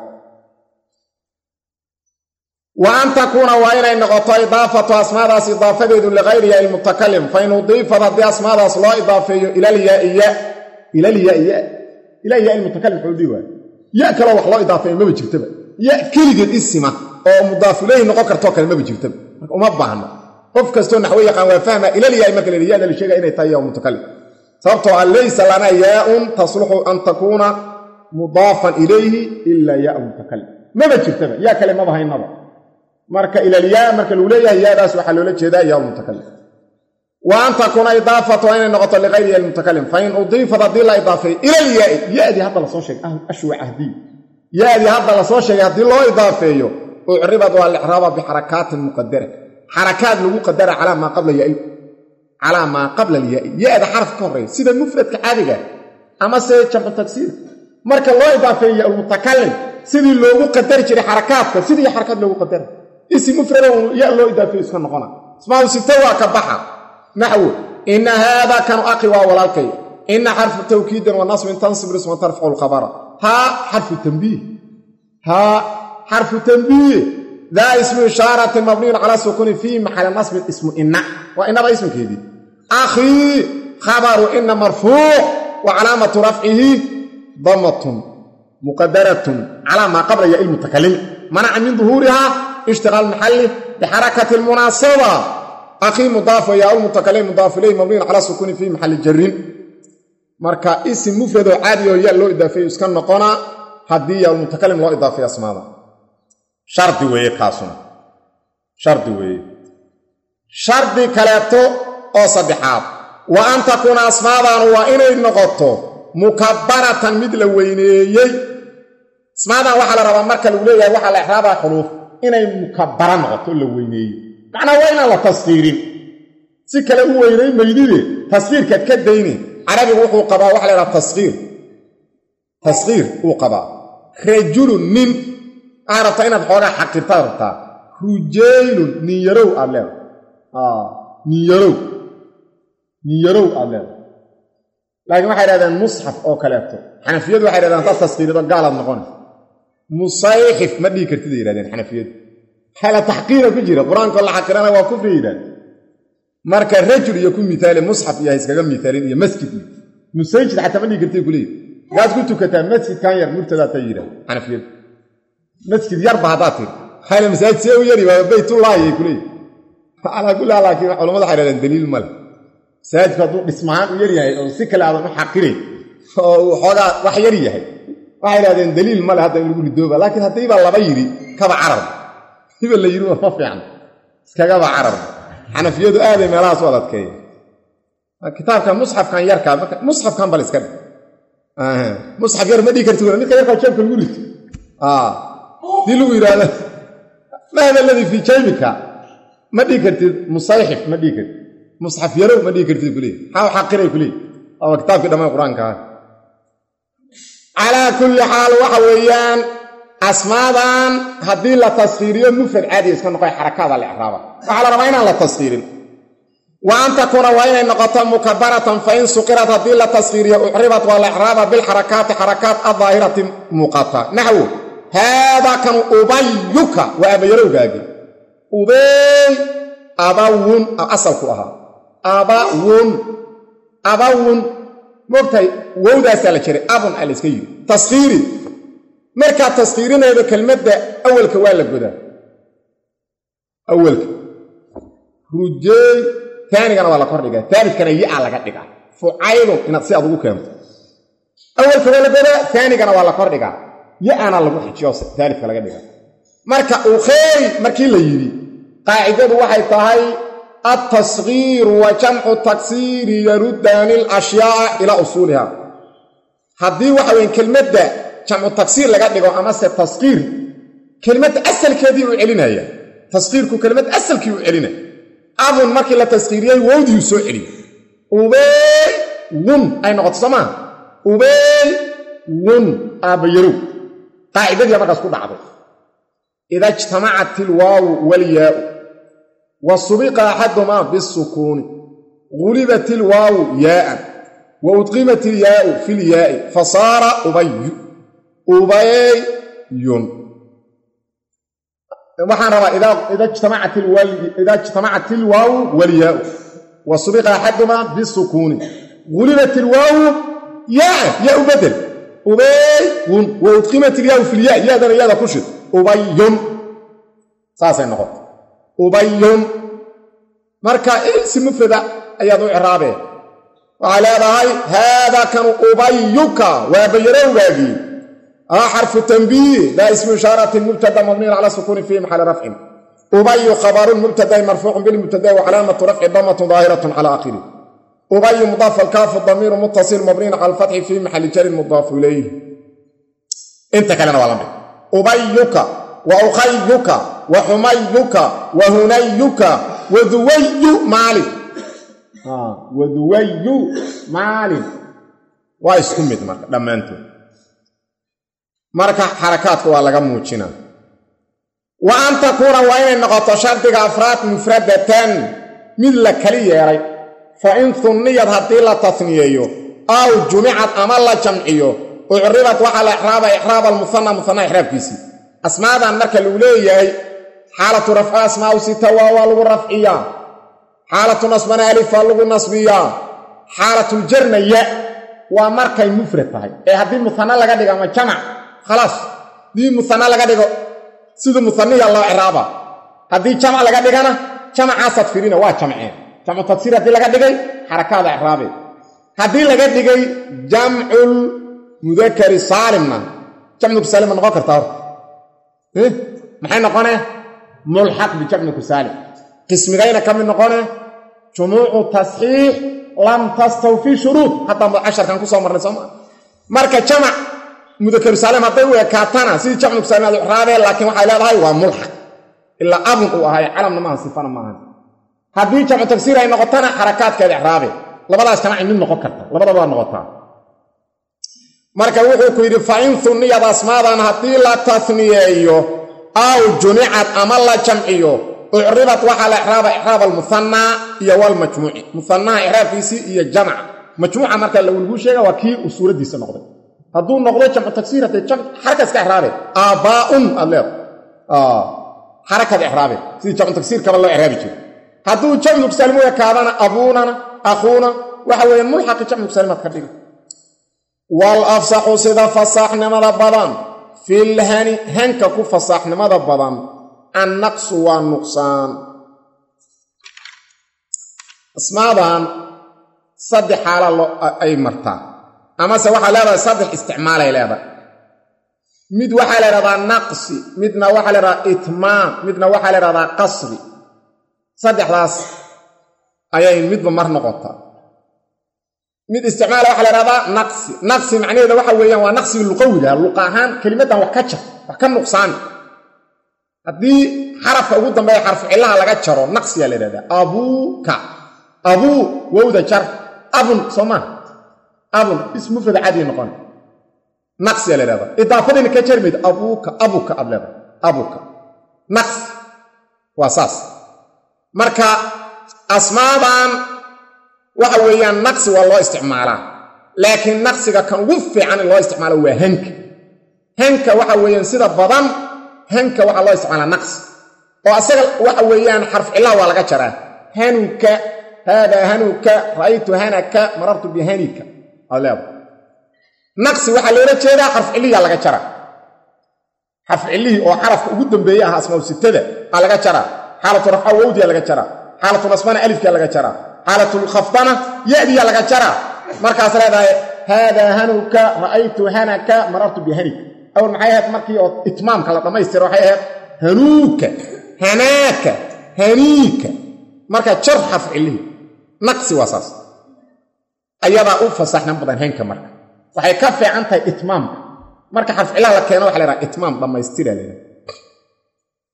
wa an takuuna waa inay noqoto idaafatu asmaadaas idaafadeedu ligayri yaa ilmutakallim fa in udiifad haddii asmaadaas loo idaafeeyo ilalyaaiya ilalyaaiya ilaa yaa ilmutakallim wuxuu dhihi waaya ya kaloo wax loo idaafeeyo maba jirtaba ya keligeed isima oo mudaaf ilayhi noqon kartoo kale maba jirtaba marka uma baahno qof kastoo naxwo yaqaan waa fahma ilalyaai marka la yidhi yana la sheegaya inay tahay yaa mutakallim sababtoo ah laysa lana yaaun tasluxu an takuuna mudaafan ilayhi ilaa yaa mutakallim maba jirtaba yaa kale maba haynaba marka ilalyaa marka lagu leeyahay yaadaas waxaa loola jeedaa yaa mutakallim wa an takuuna idaafatu inay noqoto ligayri yaa mutakallim fa in udiifad haddii la idaafeeyo ilalyaai yaadii hadda lasoo sheegay ashwa cahdiy yaadii hadda lasoo sheegay haddii loo idaafeeyo ucribad waa licraaba bixarakaatin muqadara xarakaad lagu qadara calaa maa qabla yaai calaa maa qabla alyaai yaada xaraf ka horreeya sida mufradka caadiga ama se jamcu tagsiir marka loo idaafeeyo yaa almutakallim sidii loogu qadari jiray xarakaadka sidii xarakaad loogu qadara isi mufrada ya loo idaafeeyo iska noqona ismaahu sita waa ka baxa naxwu ina haada kanu akhi waa walaalkay ina xarfu tawkiidin wa nasbin tansib isma tarfacu lkhabara haa xarfu tanbiih haa xarfu tanbiih daa ismu ishaaratin mabniyun calaa sukuni fii maxali nasbin ismu ina waa inaba ismkeedii akhii khabaru ina marfuuc wa calaamatu rafcihi damatun muqadaratun calaa maa qabla yaa ilmutakallim manaca min duhuuriha اشتغال محلي بحركة المناسبة أخي مضاف يا المتكلم مضاف إليه مبني على سكون في محل جر مركا اسم مفرد عادي يا لو إضافي اسكن نقونا حدي يا المتكلم لو إضافي اسماء شرط وي قاسنا شرط وي شرط كلاتو أو صبحات وأن تكون أسماء وإن النقطة مكبرة مثل وينيي اسماء وحل ربا مركا الأولية وحل إحرابها حروف inay mukabbara noqoto la weyneeyo macnaa waa inaan la tasqiirin si kale u weynay maydide tasqiirkaad ka dayni carabigu wuxuu qabaa waxa la yidhaha tasqiir tasqiir uu qabaa rajulun nin aa rabta inaad xoogaa xaqirtaad rabtaa rujaylun nin yarow aad leedahay nin yarow nin yarow aad leedahay laakiin waxay idhahdeen musxaf oo kaleeto xanafiyadu waxay idhahdeen haddaad tasqiirido gaalaad noqonaysa musayxif ma dhihi kartid ay yidhahdeen xanafiyadu xala taxqiira ku jira qur-aankoo la xaqirana waa kufri yidhahdeen marka rajul iyo ku miaale musxaf iyo iskaga miaalin iyo masjid iyo musayjid xataa ma dhihi kartid kuleeyi gaad ku tukataa masjidkan yar murtadaatay yidhahdeen xanafiyadu masjid yarba haddaad tiri xayla masaajid see u yari waa baytullaahi ay kuleeyi calaa kulli haal laakiin culamadu waxay yidhahdeen daliil male masaajidku hadduu dhismahaan u yar yahay oo si kale aadan u xaqiray oo uu xoogaa wax yar yahay waxay idhahdeen daliil male hadda in lagu ridooba laakiin haddiibaa laba yidhi kaba carar hiba la yidhi waa ma fiican iskagaba carar xanafiyadu aaday meelahaas u adadkeeya kitaabka musxafkan yarkaa musxafkan bal iska dhig musxaf yar ma dhigi karti midka yarkaa jeebka lagu rito dii lagu yidhaahdo mahda aladii fii jaybika ma dhigi kartid musayxif ma dhigi kartid musxaf yarow ma dhigi kartid kuleey maxaa xaqiray kuleey waa kitaabkii dhammaan qur-aanka ah calaa kulli xaal waxa weeyaan asmaadan haddii la taskiiriyo mufrad caadi iska noqoy xarakaada la icraaba waxaa la rabaa inaan la taskiirin wa an takuuna waa inay noqoto mukabaratan fa in suqirat haddii la taskiiriyo ucribat waa la icraaba bilxarakaati xarakaat adaahirati muuqata naxwu haadaa kan ubayuka waa abayarowgaagi ubey abawun asalku ahaa abawun abawun moogtahay wowdaasaa la jiray abun aa la iska yidhi taskiiri markaad taskiirinaydo kelmadda awalka waa la godaa awalka rujeey taanigana waa la kor dhigaa taalidkana ya-a laga dhigaa fucaylun inaad si aad ugu keento awalka waa la godaa taanigana waa la kor dhigaa ya-ana lagu xijiyo taalidka laga dhigaa marka ukheey markii la yidhi qaacidadu waxay tahay التصغير وجمع التكسير يردان الأشياء إلى أصولها هذه وحوين كلمة جمع التكسير لقد نقول أمس التصغير كلمة أسل كذي وعلنا هي تصغير كلمة أسل كذي وعلنا أظن ما كلا تصغيرية وودي يسوعلي وبي wun ay noqoto samaa ubay wun aabayaru qaacidadii markaas ku dhacday ida ijtamacat alwaaw wal yaa wa subiqa ahaduhuma bis-sukun ghulibat alwaaw yaa'an wa udqimat alyaa'u fil yaa'i fasara ubay ubay yun waxaan rabaa ida ida ijtamacat alwaaw ida ijtamacat alwaaw wal yaa wa subiqa ahaduhuma bis-sukun ghulibat alwaaw yaa'an ya ubadal ubay wun wa udqimat alyaa'u fil yaa'i yaadana yaada ku shid ubayun saasay noqoto ubayun marka ilsi mufrada ayaad u iraabeen waxa leedahay hada kan ubayuka wa bayrawagi ah harfu tanbih la ismu isharati mubtada mabni ala sukun fi mahall raf'in ubayu khabarun mubtada marfu' bil mubtada wa alamatu raf'i dammatun zahiratun ala akhirih ubayu mudaf al kaf ad-damir muttasil mabni ala al-fath fi mahall jar mudaf ilayhi inta kalena wala mid ubayuka wa ukhayyuka wa humayyuka wa hunayyuka wa dhuwayyu malik ah wa dhuwayyu malik waa isku mid marka dhamaantood marka harakaadku waa laga muujinaa wa anta kuna wa inay noqoto shardiga afraad mufradatan mid la kali yeeray fa in thunniyad hadii la tasniyeeyo aw jumi'at ama la jamciyo ucribat waxa la ixraaba ixraab al-musanna musanna ixraabkiisi asmaadan marka lagu leeyahay xaalatu raf'a asmaa'u sita wa lagu rafciya xaalatu nasbana alif lagu nasbiya xaalatu jarna ya waa markay mufrad tahay ee hadii musanna laga dhigo ama jamac خلاص دي مثنى laga dhigo sida musanniya loo iraaba hadii jamac laga dhigana jamac asad firina waa jamceen jamac tafsiir hadii laga dhigay harakada iraabe hadii laga dhigay jam'ul mudhakkar salimna jam'u salim noqon kartaa eh maxay noqonay mulhaq bi jam'u salim qismigayna kam noqonay jumu'u tasxiix lam tastawfi shurut hatta ashar kan ku soo marnay soo marka jamac mudhakkar salim haday u ekaatana sidii jamcu salim aad raabay laakiin waxa leedahay waa mulhaq illa abun uu ahay calamna ma sifana ma ahan hadii jamcu tafsiir ay noqotana harakaadkeeda raabay labadaas kana in noqon karta labadaba waa noqotaa marka wuxuu ku yiri fa in thunniyad asmaadan hadii la tasniyeeyo aw juni'at ama la jamciyo ucribat waxa la iraaba iraab al-musanna iyo wal majmu'i musanna iraabkiisi iyo jamc majmu'a marka la wulgu sheega waa kii usuradiisa noqday haduu noqdo jamcu tafsiir hada jam harakaas ka iraabe abaa'un allah ah harakad iraabe si jamcu tafsiir kaba loo iraabi jiro haduu jamcu salim oo kaadana abuna akhuna waxa weeyaan mulhaq jamcu salimat ka dhigo wal afsahu sida fasahnimada badan fil hani hanka ku fasahnimada badan an naqs wa nuqsan asmaadan saddex xaalado ay martaa ama se waxa leedahay saddex isticmaal ay leedahay mid waxa leedahay naqsi midna waxa leedahay itmaam midna waxa leedahay qasri saddexdaas ayay midba mar noqotaa mid isticmaal waxa leedahay naqsi naqsi macnaheedu waxa weeyaan waa naqsi luqawiga luqa ahaan kalimadan wax ka jar wax ka nuqsaan hadii xarafka ugu dambeeya xarf cilaha laga jaro naqsi la leedahay abuka abu wawda jar abun soma abun ismu mufrad adi noqon naqsi la leedahay idaafadina ka jarmid abuka abuka ablada abuka naqs wasas marka asmaadan waxa weeyaan naqsi waa loo isticmaalaa laakiin naqsiga kan ugu fiican loo isticmaalo waa hanka hanka waxa weeyaan sida badan hanka waxa loo isticmaalaa naqsi oo asaga waxa weeyaan xarf illa waa laga jaraa hanuka hada hanuka raaytu hanaka marartu bihanika alaab naqsi waxa loo jeedaa xarf illiya laga jaraa xarf illi oo xarafka ugu dambeeya ah asmaa sitada laga jaraa xaalatu raf'a wawdiya laga jaraa xaalatu nasbana alifka laga jaraa حالة الخفضانة يأتي لك جرى مركز هذا هذا هنوك رأيت هنك مررت بهنك أول معايا مركي إتمام كلا ما يصير وحيها هنوك هناك هنيك مركز شرح فعله نقص وصاص أيضا أوفى صح نبضا هنك مركز صحيح كفي عنك إتمام مركز حرف إله لك ينوح لنا إتمام لما يستير لنا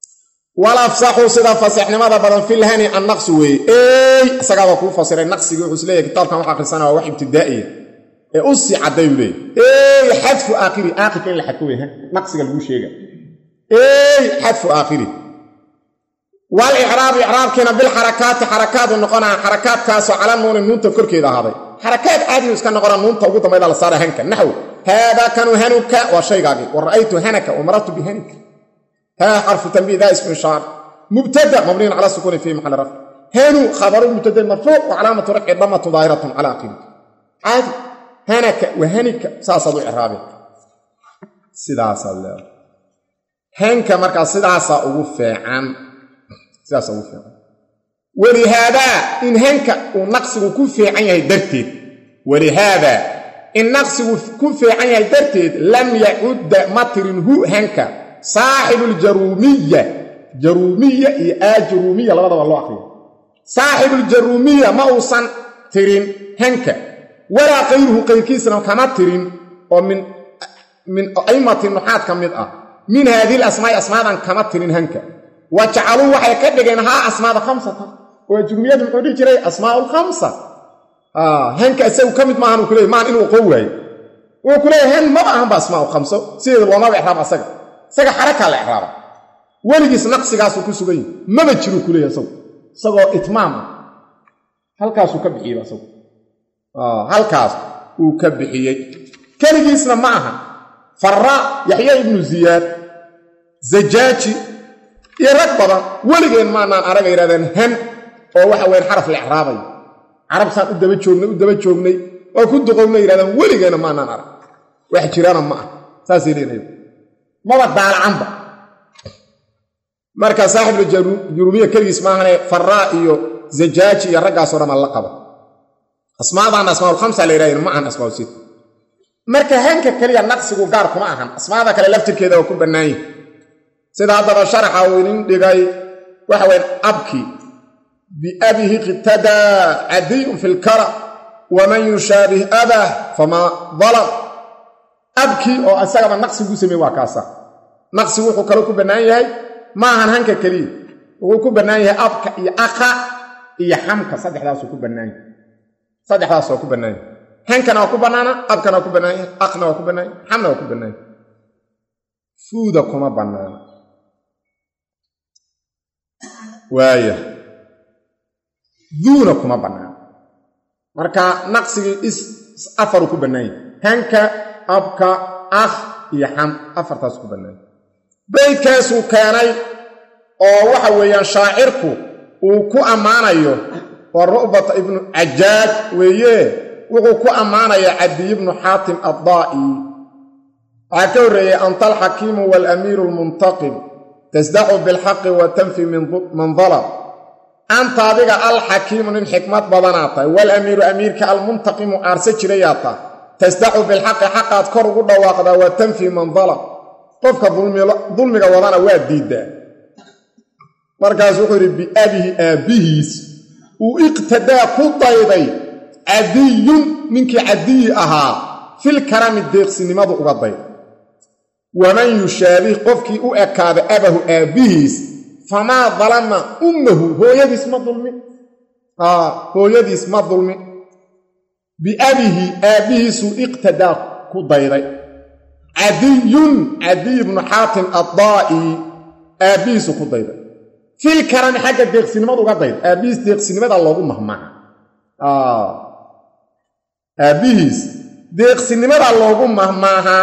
wala afsaxu sida fasaxnimada badan fil hani an naqs way ay isaga ku fasiray naqsiga wuxuu leeyahay kitaabkan waxa akhrisanaa waa wax ibtidaa'iya ee u si cadeeyay ay hadfu aakhiri aakhirka in la xadfo weeyaan naqsiga lagu sheegay ay hadfu aakhiri wal i'raab i'raabkina bil harakaat harakaat noqona harakaat kaas oo cala nuun nuunta korkeeda ahaaday harakaat caadi iska noqona nuunta ugu dambeeyda la saaray hanka naxw hada kanu hanuka wa shaygaagi wa ra'aytu hanaka wa maratu bi hanika ha harfu tanbih da ismu ishar mubtada mabni ala sukun fi mahall raf hanu khabar mubtada marfu' wa alamatu raf'i damatu da'iratun ala akhir caadi hanaka wa hanika saasadu i'raabi sidaas allah hanka marka sidaas ugu fiican sidaas ugu fiican wali hada in hanka uu naqsigu ku fiican yahay darteed wali hada in naqsigu ku fiican yahay darteed lam ya'ud matrinhu hanka saaxibul jarumiyya jarumiyya iyo ajrumiyya labadaba loo akhriyo saaxibul jarumiyya ma uusan tirin hanka wala qayruhu qayrkiisna kama tirin oo min min aymati nuxaad kamid ah min hadhihi al-asmaa asmaadan kama tirin hanka waja'alu waxay ka dhigeen ha asmaada khamsata oo jarumiyadu wuxuu dhigi jiray asmaa'ul khamsa ah hanka isagu kamid ma ahan kulay maan inuu qoway oo kulay han ma ahan ba asmaa'ul khamsa sida loo ma i'raab asaga isaga haraka la i'raab waligiis naqsigaas ku sugan ma ma jiro kulay isagu isagoo itmaam halkaas uu ka bixiyay isagu ah halkaas uu ka bixiyay kaligiisna ma aha farra yahya ibn ziyad zajaji iyo rag badan waligeen maanaan araga yiraahdeen han oo waxa weyn xaraf la i'raabay arabsan u daba joognay u daba joognay oo ku duqownay yiraahdeen waligeena maanaan arag wax jirana ma ah saas yeelinayo ma wadaalcanba marka saaxiib jurumiya kaligiis ma ahane farra iyo zajaji iyo raggaas oo dhan la qaba asmaadaan asmaa'ul khamsa la yiraahdo ma aan asmaa'ul sit marka hanka kaliya naqsigu gaar kuma ahan asmaada kale laftirkeeda oo ku banaayay sida hadaba sharaxa uu in dhigay waxa weyn abki bi abihi qitada adiyun fil kara wa man yushabih abah fama dhalam abki oo asaga naqsigu sameey waa kaasa naqsigu wuxuu kale ku banaan yahay ma ahan hanka kaliya wuxuu ku banaan yahay abka iyo aqa iyo hamka saddexdaas ku banaan yahay saddexdaas ku banaan yahay hankana ku banaana abkana ku banaan yahay aqna ku banaan yahay hamna ku banaan yahay fuuda kuma banaana waaya duuna kuma banaana marka naqsiga is afar ku banaan yahay hanka abka akh iyo ham afartaas ku banaan baykaas uu keenay oo waxa weeyaan shaacirku uu ku amaanayo wa ru'bat ibn ajaj weeye wuxuu ku amaanaya adi ibn hatim ad-da'i akawriya anta al-hakim wal amir al-muntaqim tasda'u bil haqq wa tanfi min man dhalam anta adiga al-hakim min hikmat badanata wal amir amirka al-muntaqim arsa jirayata tasda'u bil haqq haqqat kor ugu dhawaaqda wa tanfi man dhalam qofka dulmiga dulmiga wadana waa diidaa markaas wuxuu yiri bi abihi abihis uu iqtadaa ku dayday adiyun minki adiy ahaa fil karam deeqsinimadu uga day waman yushabih qofkii u ekaada abahu abihis fama dhalama ummuhu hooyadiis ma dulmi ah hooyadiis ma dulmi bi abihi abihisu iqtadaa ku dayday adiyun adi ibn hatim ad-da'i abihisu ku dayday fil karam xagga deeqsinimadu uga day abihis deeqsinimada loogu mahmaa ah abihis deeqsinimada loogu mahmaaha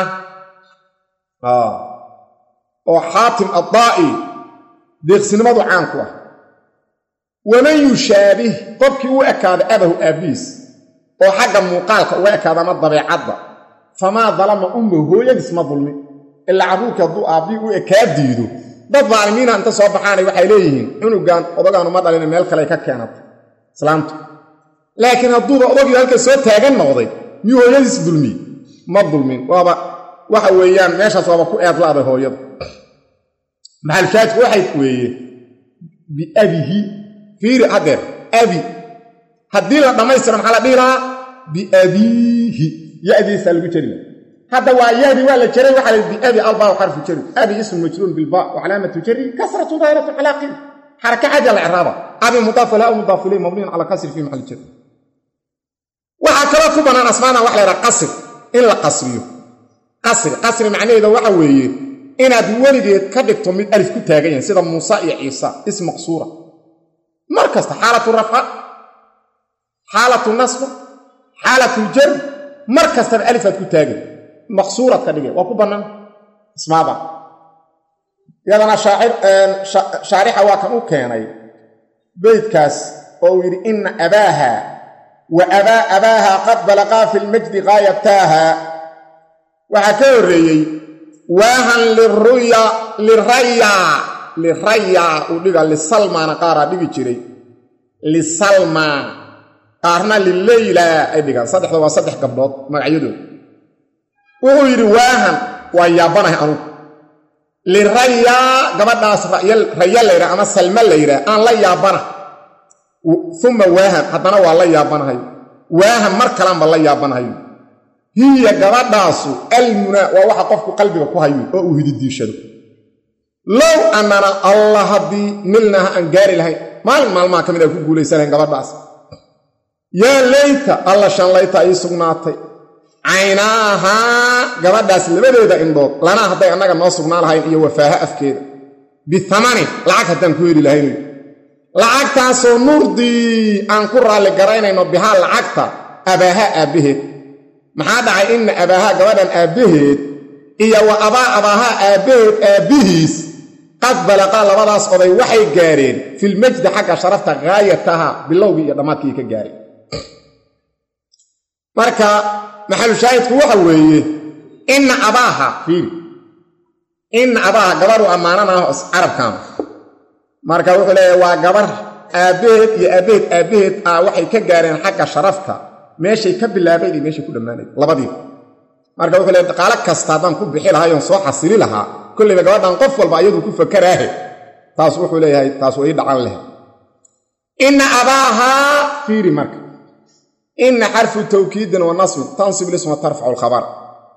ah oo hatim ad-da'i deeqsinimadu caan ku ah waman yushabih qofkii u ekaada abahu abihis oo xagga muuqaalka u ekaada ma dabeecadda fama dhalama ummu hooyadiis ma dulmi illa abuka du abi u ekaadiido dad zaalimiina inta soo baxaanay waxay leeyihiin cunugan odagaan ma dhalin meel kale ka keenatay islaamtu laakiin hadduu odagii halka soo taagan noqday miyuu hooyadiis dulmi ma dulmin waaba waxa weeyaan meeshaas waaba ku eedlaada hooyada maxal shaad waxay weeye bi abihi fiir adeer abi haddii la dhamaystiro maxaa la dhihi lahaa bi abihi yaadiisa lagu jari هذا ويادي ولا جري وحل بأبي الباء وحرف جري أبي اسم مجرور بالباء وعلامة جري كسرة ظاهرة على قيل حركة عجل الإعراب أبي مضاف له مضاف إليه مبني على كسر في محل جر وحكرا كبنا أسمعنا وحل قصر إلا قصريه قصر قصر معناه إذا وحويه إن أدوري كدكتم من ألف كتاجين سيدا موسى عيسى اسم مقصورة مركز حالة الرفع حالة النصب حالة الجر مركز الألف كتاجين مقصورة كدجة وكبنا اسمع بقى يلا أنا شاعر شارحة واكم كاني بيت كاس أو إن أباها وأبا أباها قد بلغا في المجد غايتها وحكوري واهن للرؤيا للريا للريا وديغا للسلمى نقارا ديغي جيري للسلمى قارنا لليلى اي ديغا صدخ وا صدخ قبضود مغعيدو وهو يري واهن ويابنه انو للريا غبداس ريال ريال ليرا اما سلمى ليرا ان لا يابنه ثم واهن حدنا وا لا يابنه واهن مر كلام لا يابنه هي غبداس المنا وwaxa qofku qalbiga ku hayo oo uu hididiishado law anana allah hadi milna an gaari lahay maal maalma kamid ah ku guuleysan gabadhaas ya layta allah shan layta ay sugnaatay aynaha gabadhaas labadeeda indhood lana haday anaga noo sugnaan lahayn iyo wafaaha afkeeda bi thamani lacag hadan ku heli lahayn lacagtaas oo nurdi aan ku raali garaynayno biha lacagta abaha abihi maxaa dhacay in abaha gabadan aabaheed iyo wa abaa abaha aabaheed aabihiis qad balaqa labadaas oday waxay gaareen fil majd xaqa sharafta gaayataha bilowgi iyo dhamaadkii ka gaaray marka maxal shaahidku waxa weeye in abaha fiil in abaha gabaru amaanana arabkan marka wuxuu leeyahay waa gabar aabaheed iyo aabaheed aabaheed waxay ka gaareen xaqa sharafta meeshay ka bilaabay iyo meeshay ku dhamaanay labadii marka wuxuu leeyahay qaala kasta baan ku bixi lahaa oo soo xasili lahaa kulli gabadhan qof walba ayadu ku fakaraahe taas wuxuu leeyahay taas way dhacan leh in abaha fiiri marka in harfu tawkiid wa nasb tansib ism wa tarfa al khabar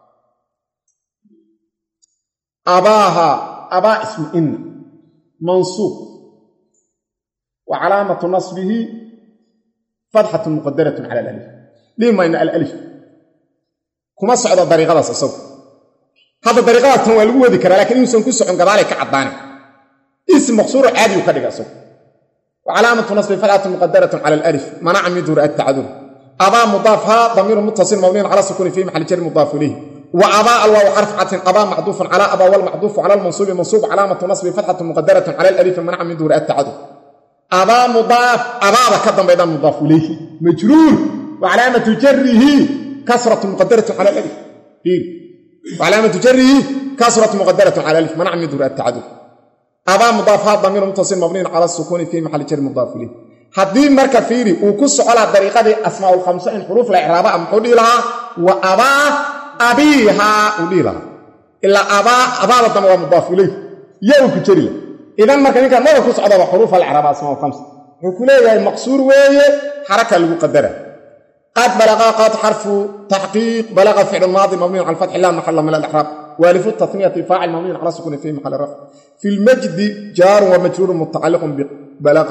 abaha aba ism in mansub wa alamatu nasbihi فتحة مقدرة على الألف لما إن الألف كما صعد الطريقة هذا الصوت هذا الطريقة هو القوة ذكر لكن يمكن كسر عن قبالك عضاني اسم مقصور عادي وكذا الصوت وعلامة نصب فتحة مقدرة على الألف منع من دور التعذر أبا مضافها ضمير متصل مبني على سكون في محل جر مضاف إليه وأبا الواو حرف عطف أبا معطوف على أبا والمعطوف على المنصوب منصوب علامة نصب فتحة مقدرة على الألف منع من دور التعذر أبا مضاف أبا كذا بيضا مضاف إليه مجرور وعلامة جره كسرة مقدرة على الألف وعلامة جره كسرة مقدرة على الألف منع من دور التعدد أبا مضاف هذا ضمير متصل مبني على السكون في محل جر مضاف إليه حدين مركب فيري وكس على الطريقة دي أسماء الخمسة إن حروف الإعراب محولي لها وأبا أبيها أولي لها إلا أبا أبا ضمير مضاف إليه يوك جري إذا ما كان كان ما يكون صعد بحروف الإعراب أسماء الخمسة يقول لي المقصور وهي حركة المقدرة قد بلغ قد حرف تحقيق بلغ فعل الماضي مبني على الفتح لا محل من الإعراب والف التثنية فاعل مبني على سكون في محل رفع في المجد جار ومجرور متعلق ببلغ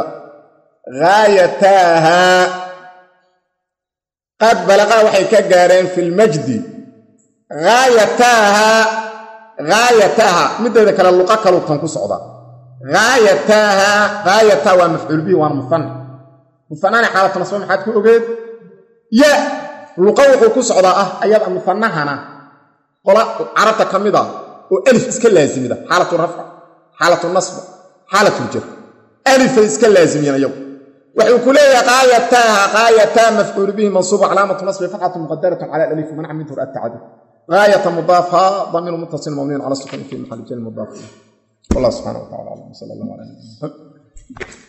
غايتها قد بلغ وحي كجارين في المجد غايتها غايتها مدة ذكر اللقاء كانوا تنقص عضا غايتها غايتها ومفعول به ومثنى مثنى حالة نصب محد كل وجد يا لقوه كسعدا اه ايضا مثناهنا قلا عرفت كميدا والف اسك لازم ده حالة الرفع حالة النصب حالة الجر الف اسك لازم يا يوم وحي كليه غايتها غايتها مفعول به منصوب علامة نصب فتحة مقدرة على الالف ومنع من دور التعدد غاية مضافها ضمير متصل مبني على السكون في محل جر مضاف والله سبحانه وتعالى صلى الله عليه وسلم